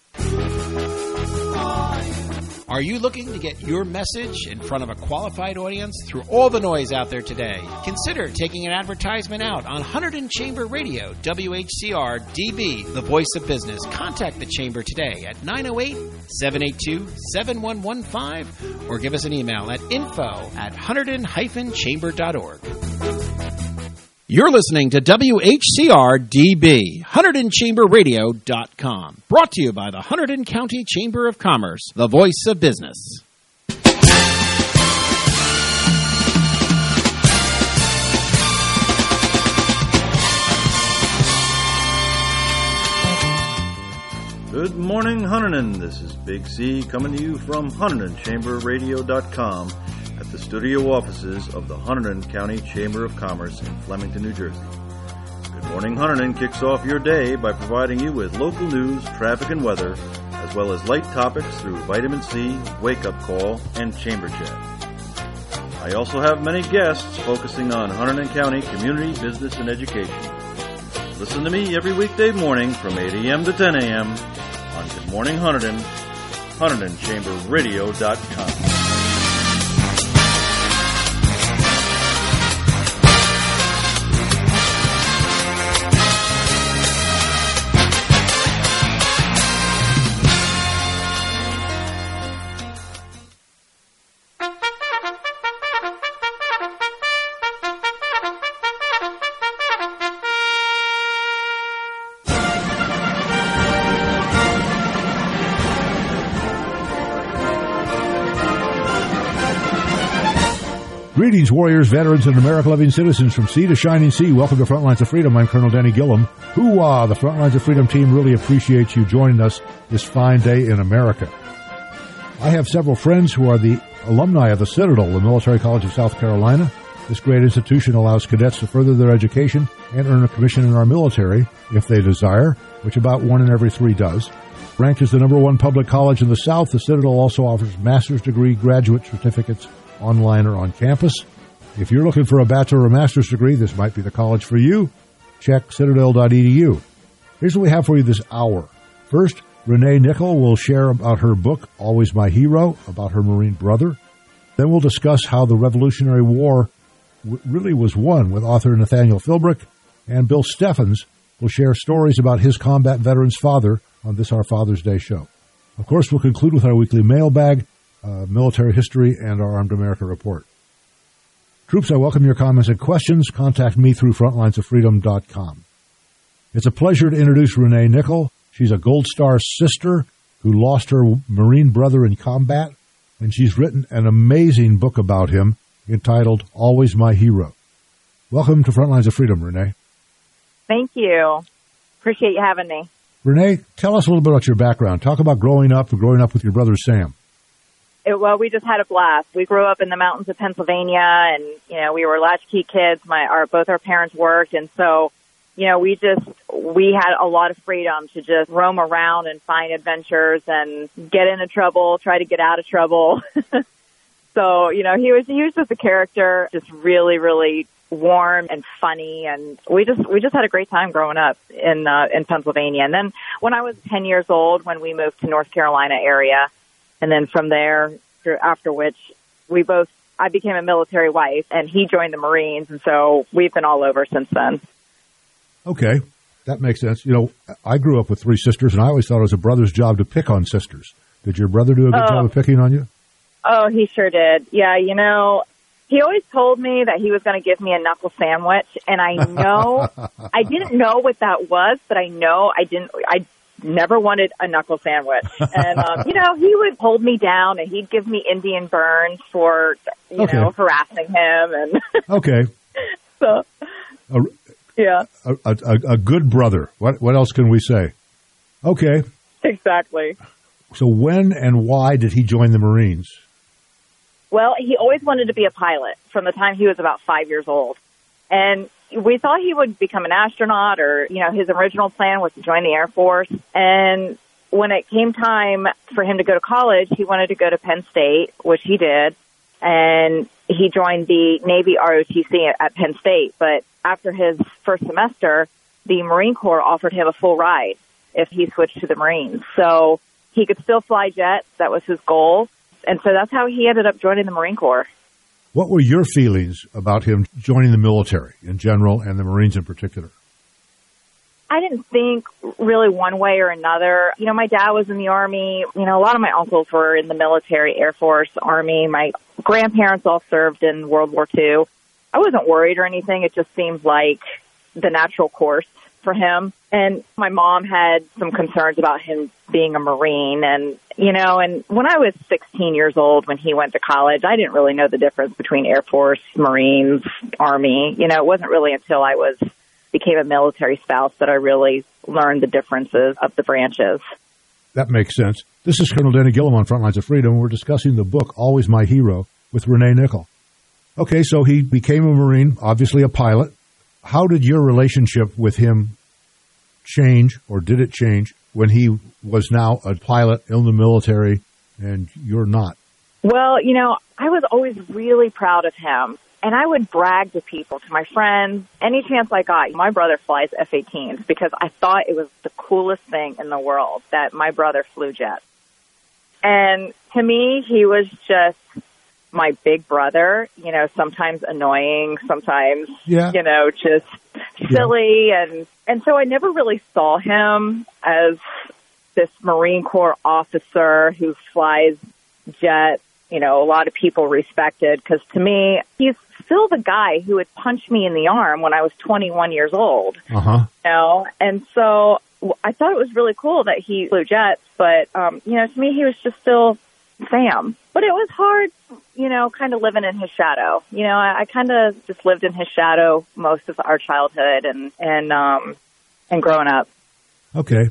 Are you looking to get your message in front of a qualified audience through all the noise out there today? Consider taking an advertisement out on Hunterdon Chamber Radio, W H C R D B, the voice of business. Contact the Chamber today at nine oh eight, seven eight two, seven one one five or give us an email at info at hunterdon dash chamber dot org. You're listening to W H C R D B, Hunterdon Chamber Radio dot com. Brought to you by the Hunterdon County Chamber of Commerce, the voice of business. Good morning, Hunterdon. This is Big C coming to you from Hunterdon Chamber Radio dot com. At the studio offices of the Hunterdon County Chamber of Commerce in Flemington, New Jersey. Good Morning Hunterdon kicks off your day by providing you with local news, traffic, and weather, as well as light topics through Vitamin C, Wake Up Call, and Chamber Chat. I also have many guests focusing on Hunterdon County community, business, and education. Listen to me every weekday morning from eight a.m. to ten a.m. on Good Morning Hunterdon, Hunterdon Chamber Radio dot com. Greetings, warriors, veterans, and America-loving citizens from sea to shining sea. Welcome to Frontlines of Freedom. I'm Colonel Danny Gillum. Hoo-wah! The Frontlines of Freedom team really appreciates you joining us this fine day in America. I have several friends who are the alumni of the Citadel, the Military College of South Carolina. This great institution allows cadets to further their education and earn a commission in our military if they desire, which about one in every three does. Ranked as the number one public college in the South, the Citadel also offers master's degree graduate certificates online or on campus. If you're looking for a bachelor or master's degree, this might be the college for you. Check citadel dot e d u. Here's what we have for you this hour. First, Renee Nickel will share about her book, Always My Hero, about her Marine brother. Then we'll discuss how the Revolutionary War w- really was won with author Nathaniel Philbrick. And Bill Steffens will share stories about his combat veteran's father on this, our Father's Day show. Of course, we'll conclude with our weekly mailbag, uh, military history, and our Armed America Report. Troops, I welcome your comments and questions. Contact me through frontlines of freedom dot com. It's a pleasure to introduce Renee Nickel. She's a Gold Star sister who lost her Marine brother in combat, and she's written an amazing book about him entitled Always My Hero. Welcome to Frontlines of Freedom, Renee. Thank you. Appreciate you having me. Renee, tell us a little bit about your background. Talk about growing up and growing up with your brother Sam. It, well, we just had a blast. We grew up in the mountains of Pennsylvania, and you know, we were latchkey kids. My, our both our parents worked, and so, you know, we just we had a lot of freedom to just roam around and find adventures and get into trouble, try to get out of trouble. So, you know, he was he was just a character, just really, really warm and funny, and we just we just had a great time growing up in uh, in Pennsylvania. And then when I was ten years old, when we moved to North Carolina area. And then from there, after which we both, I became a military wife, and he joined the Marines, and so we've been all over since then. Okay, that makes sense. You know, I grew up with three sisters, and I always thought it was a brother's job to pick on sisters. Did your brother do a good Oh. job of picking on you? Oh, he sure did. Yeah, you know, he always told me that he was going to give me a knuckle sandwich, and I know, I didn't know what that was, but I know I didn't, I never wanted a knuckle sandwich. And, um, you know, he would hold me down and he'd give me Indian burns for, you Okay. know, harassing him. And Okay. so, A, yeah, a, a, a good brother. What what else can we say? Okay. exactly. So when and why did he join the Marines? Well, he always wanted to be a pilot from the time he was about five years old. And we thought he would become an astronaut, or, you know, his original plan was to join the Air Force. And when it came time for him to go to college, he wanted to go to Penn State, which he did. And he joined the Navy R O T C at Penn State. But after his first semester, the Marine Corps offered him a full ride if he switched to the Marines. So he could still fly jets. That was his goal. And so that's how he ended up joining the Marine Corps. What were your feelings about him joining the military in general and the Marines in particular? I didn't think really one way or another. You know, my dad was in the Army. You know, a lot of my uncles were in the military, Air Force, Army. My grandparents all served in World War Two. I wasn't worried or anything. It just seemed like the natural course for him. And my mom had some concerns about him being a Marine. And, you know, and when I was sixteen years old, when he went to college, I didn't really know the difference between Air Force, Marines, Army. You know, it wasn't really until I was became a military spouse that I really learned the differences of the branches. That makes sense. This is Colonel Danny Gillum on Frontlines of Freedom. We're discussing the book, Always My Hero, with Renee Nickel. Okay, so he became a Marine, obviously a pilot. How did your relationship with him change, or did it change, when he was now a pilot in the military and you're not? Well, you know, I was always really proud of him. And I would brag to people, to my friends, any chance I got. My brother flies F eighteens because I thought it was the coolest thing in the world that my brother flew jets. And to me, he was just my big brother, you know, sometimes annoying, sometimes, yeah. you know, just silly. Yeah. And, and so I never really saw him as this Marine Corps officer who flies jets. You know, a lot of people respected, because to me, he's still the guy who would punch me in the arm when I was twenty-one years old. Uh-huh. You know, and so I thought it was really cool that he flew jets, but, um, you know, to me, he was just still Sam. But it was hard, you know, kind of living in his shadow. You know, I, I kind of just lived in his shadow most of our childhood and, and, um, and growing up. Okay.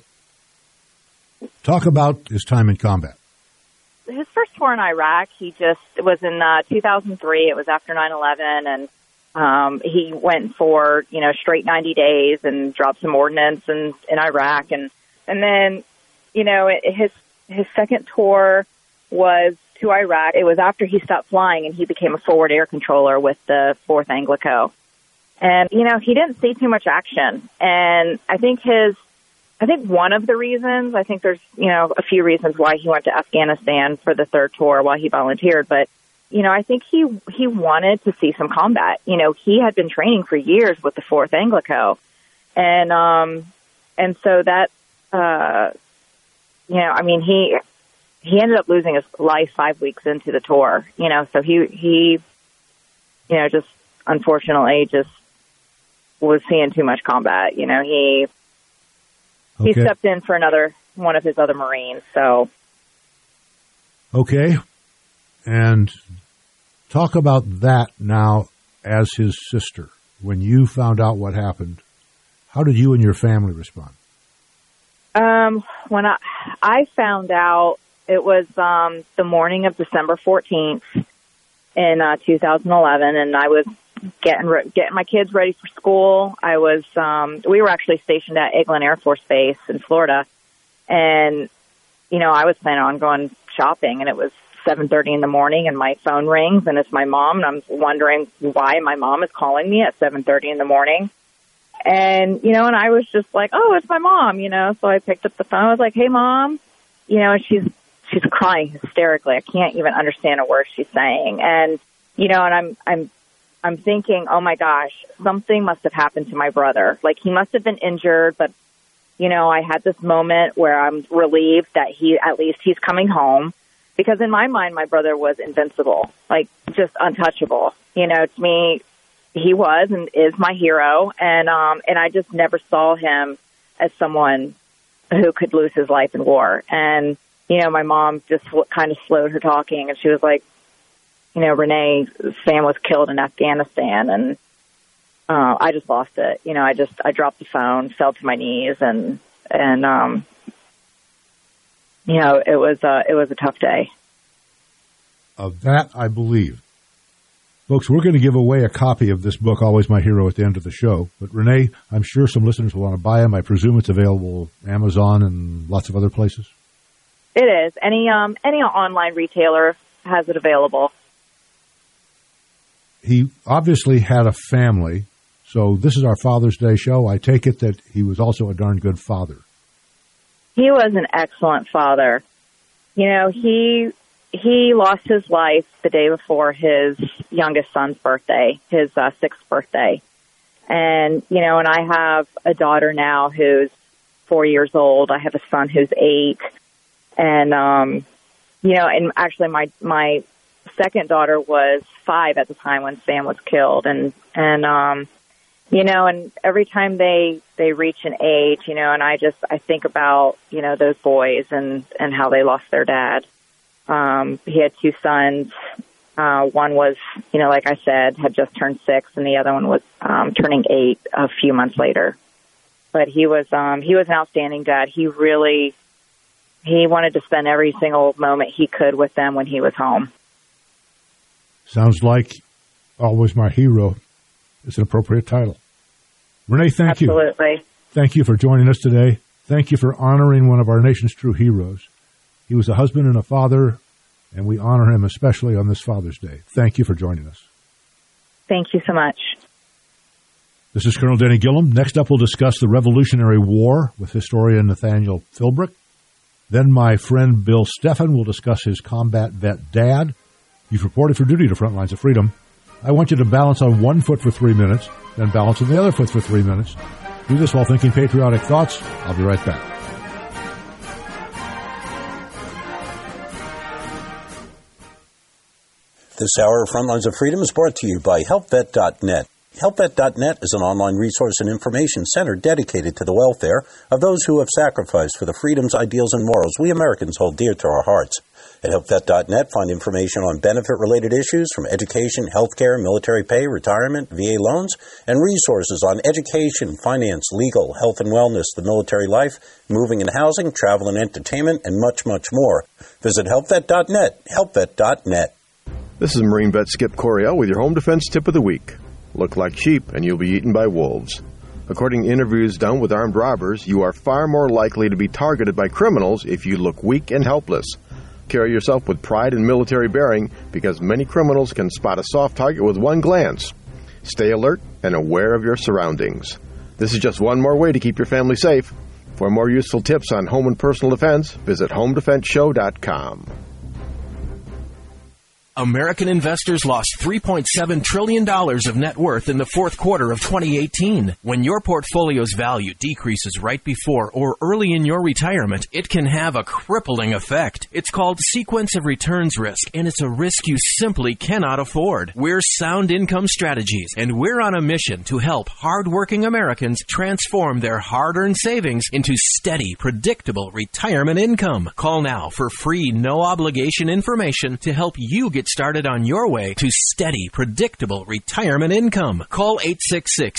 Talk about his time in combat. His first tour in Iraq, he just, it was in uh, two thousand three. It was after nine eleven, and Um, he went for, you know, straight ninety days and dropped some ordnance in, in Iraq. And, and then, you know, his, his second tour was to Iraq. It was after he stopped flying and he became a forward air controller with the fourth Anglico. And, you know, he didn't see too much action. And I think his, I think one of the reasons, I think there's, you know, a few reasons why he went to Afghanistan for the third tour while he volunteered. But, you know, I think he, he wanted to see some combat. You know, he had been training for years with the fourth Anglico. And, um, and so that, uh, you know, I mean, he, he ended up losing his life five weeks into the tour, you know, so he, he, you know, just unfortunately just was seeing too much combat. You know, he, okay. he stepped in for another, one of his other Marines. So. Okay. And talk about that now as his sister. When you found out what happened, how did you and your family respond? Um, when I, I found out, it was um, the morning of December fourteenth in uh, two thousand eleven, and I was getting re- getting my kids ready for school. I was um, we were actually stationed at Eglin Air Force Base in Florida, and you know I was planning on going shopping, and it was seven thirty in the morning, and my phone rings, and it's my mom, and I'm wondering why my mom is calling me at seven thirty in the morning. And, you know, and I was just like, oh, it's my mom, you know, so I picked up the phone. I was like, hey, Mom, you know, and she's, she's crying hysterically. I can't even understand a word she's saying. And, you know, and I'm, I'm, I'm thinking, oh my gosh, something must have happened to my brother. Like he must have been injured, but, you know, I had this moment where I'm relieved that he, at least he's coming home, because in my mind, my brother was invincible, like just untouchable. You know, to me, he was and is my hero, and um, and I just never saw him as someone who could lose his life in war. And, you know, my mom just kind of slowed her talking, and she was like, you know, Renee, Sam was killed in Afghanistan, and uh, I just lost it. You know, I just, I dropped the phone, fell to my knees, and, and um, you know, it was, uh, it was a tough day. Of that, I believe. Folks, we're going to give away a copy of this book, Always My Hero, at the end of the show. But, Renee, I'm sure some listeners will want to buy them. I presume it's available Amazon and lots of other places? It is. Any um, any online retailer has it available. He obviously had a family, so this is our Father's Day show. I take it that he was also a darn good father. He was an excellent father. You know, he... He lost his life the day before his youngest son's birthday, his uh, sixth birthday. And, you know, and I have a daughter now who's four years old. I have a son who's eight. And, um, you know, and actually my, my second daughter was five at the time when Sam was killed. And, and, um, you know, and every time they, they reach an age, you know, and I just, I think about, you know, those boys and, and how they lost their dad. Um, he had two sons. Uh, one was, you know, like I said, had just turned six, and the other one was um, turning eight a few months later. But he was, um, he was an outstanding dad. He really, he wanted to spend every single moment he could with them when he was home. Sounds like Always My Hero is an appropriate title. Renee, thank Absolutely. you. Absolutely. Thank you for joining us today. Thank you for honoring one of our nation's true heroes. He was a husband and a father, and we honor him especially on this Father's Day. Thank you for joining us. Thank you so much. This is Colonel Denny Gillum. Next up, we'll discuss the Revolutionary War with historian Nathaniel Philbrick. Then my friend Bill Steffen will discuss his combat vet dad. You've reported for duty to Frontlines of Freedom. I want you to balance on one foot for three minutes, then balance on the other foot for three minutes. Do this while thinking patriotic thoughts. I'll be right back. This hour of Frontlines of Freedom is brought to you by help vet dot net. help vet dot net is an online resource and information center dedicated to the welfare of those who have sacrificed for the freedoms, ideals, and morals we Americans hold dear to our hearts. At help vet dot net, find information on benefit-related issues from education, healthcare, military pay, retirement, V A loans, and resources on education, finance, legal, health and wellness, the military life, moving and housing, travel and entertainment, and much, much more. Visit help vet dot net, help vet dot net. This is Marine Vet Skip Coryell with your Home Defense Tip of the Week. look like sheep, and you'll be eaten by wolves. According to interviews done with armed robbers, you are far more likely to be targeted by criminals if you look weak and helpless. Carry yourself with pride and military bearing, because many criminals can spot a soft target with one glance. Stay alert and aware of your surroundings. This is just one more way to keep your family safe. For more useful tips on home and personal defense, visit home defense show dot com. American investors lost three point seven trillion dollars of net worth in the fourth quarter of twenty eighteen. When your portfolio's value decreases right before or early in your retirement, it can have a crippling effect. It's called sequence of returns risk, and it's a risk you simply cannot afford. We're Sound Income Strategies, and we're on a mission to help hardworking Americans transform their hard-earned savings into steady, predictable retirement income. Call now for free, no-obligation information to help you get started on your way to steady, predictable retirement income. Call eight six six,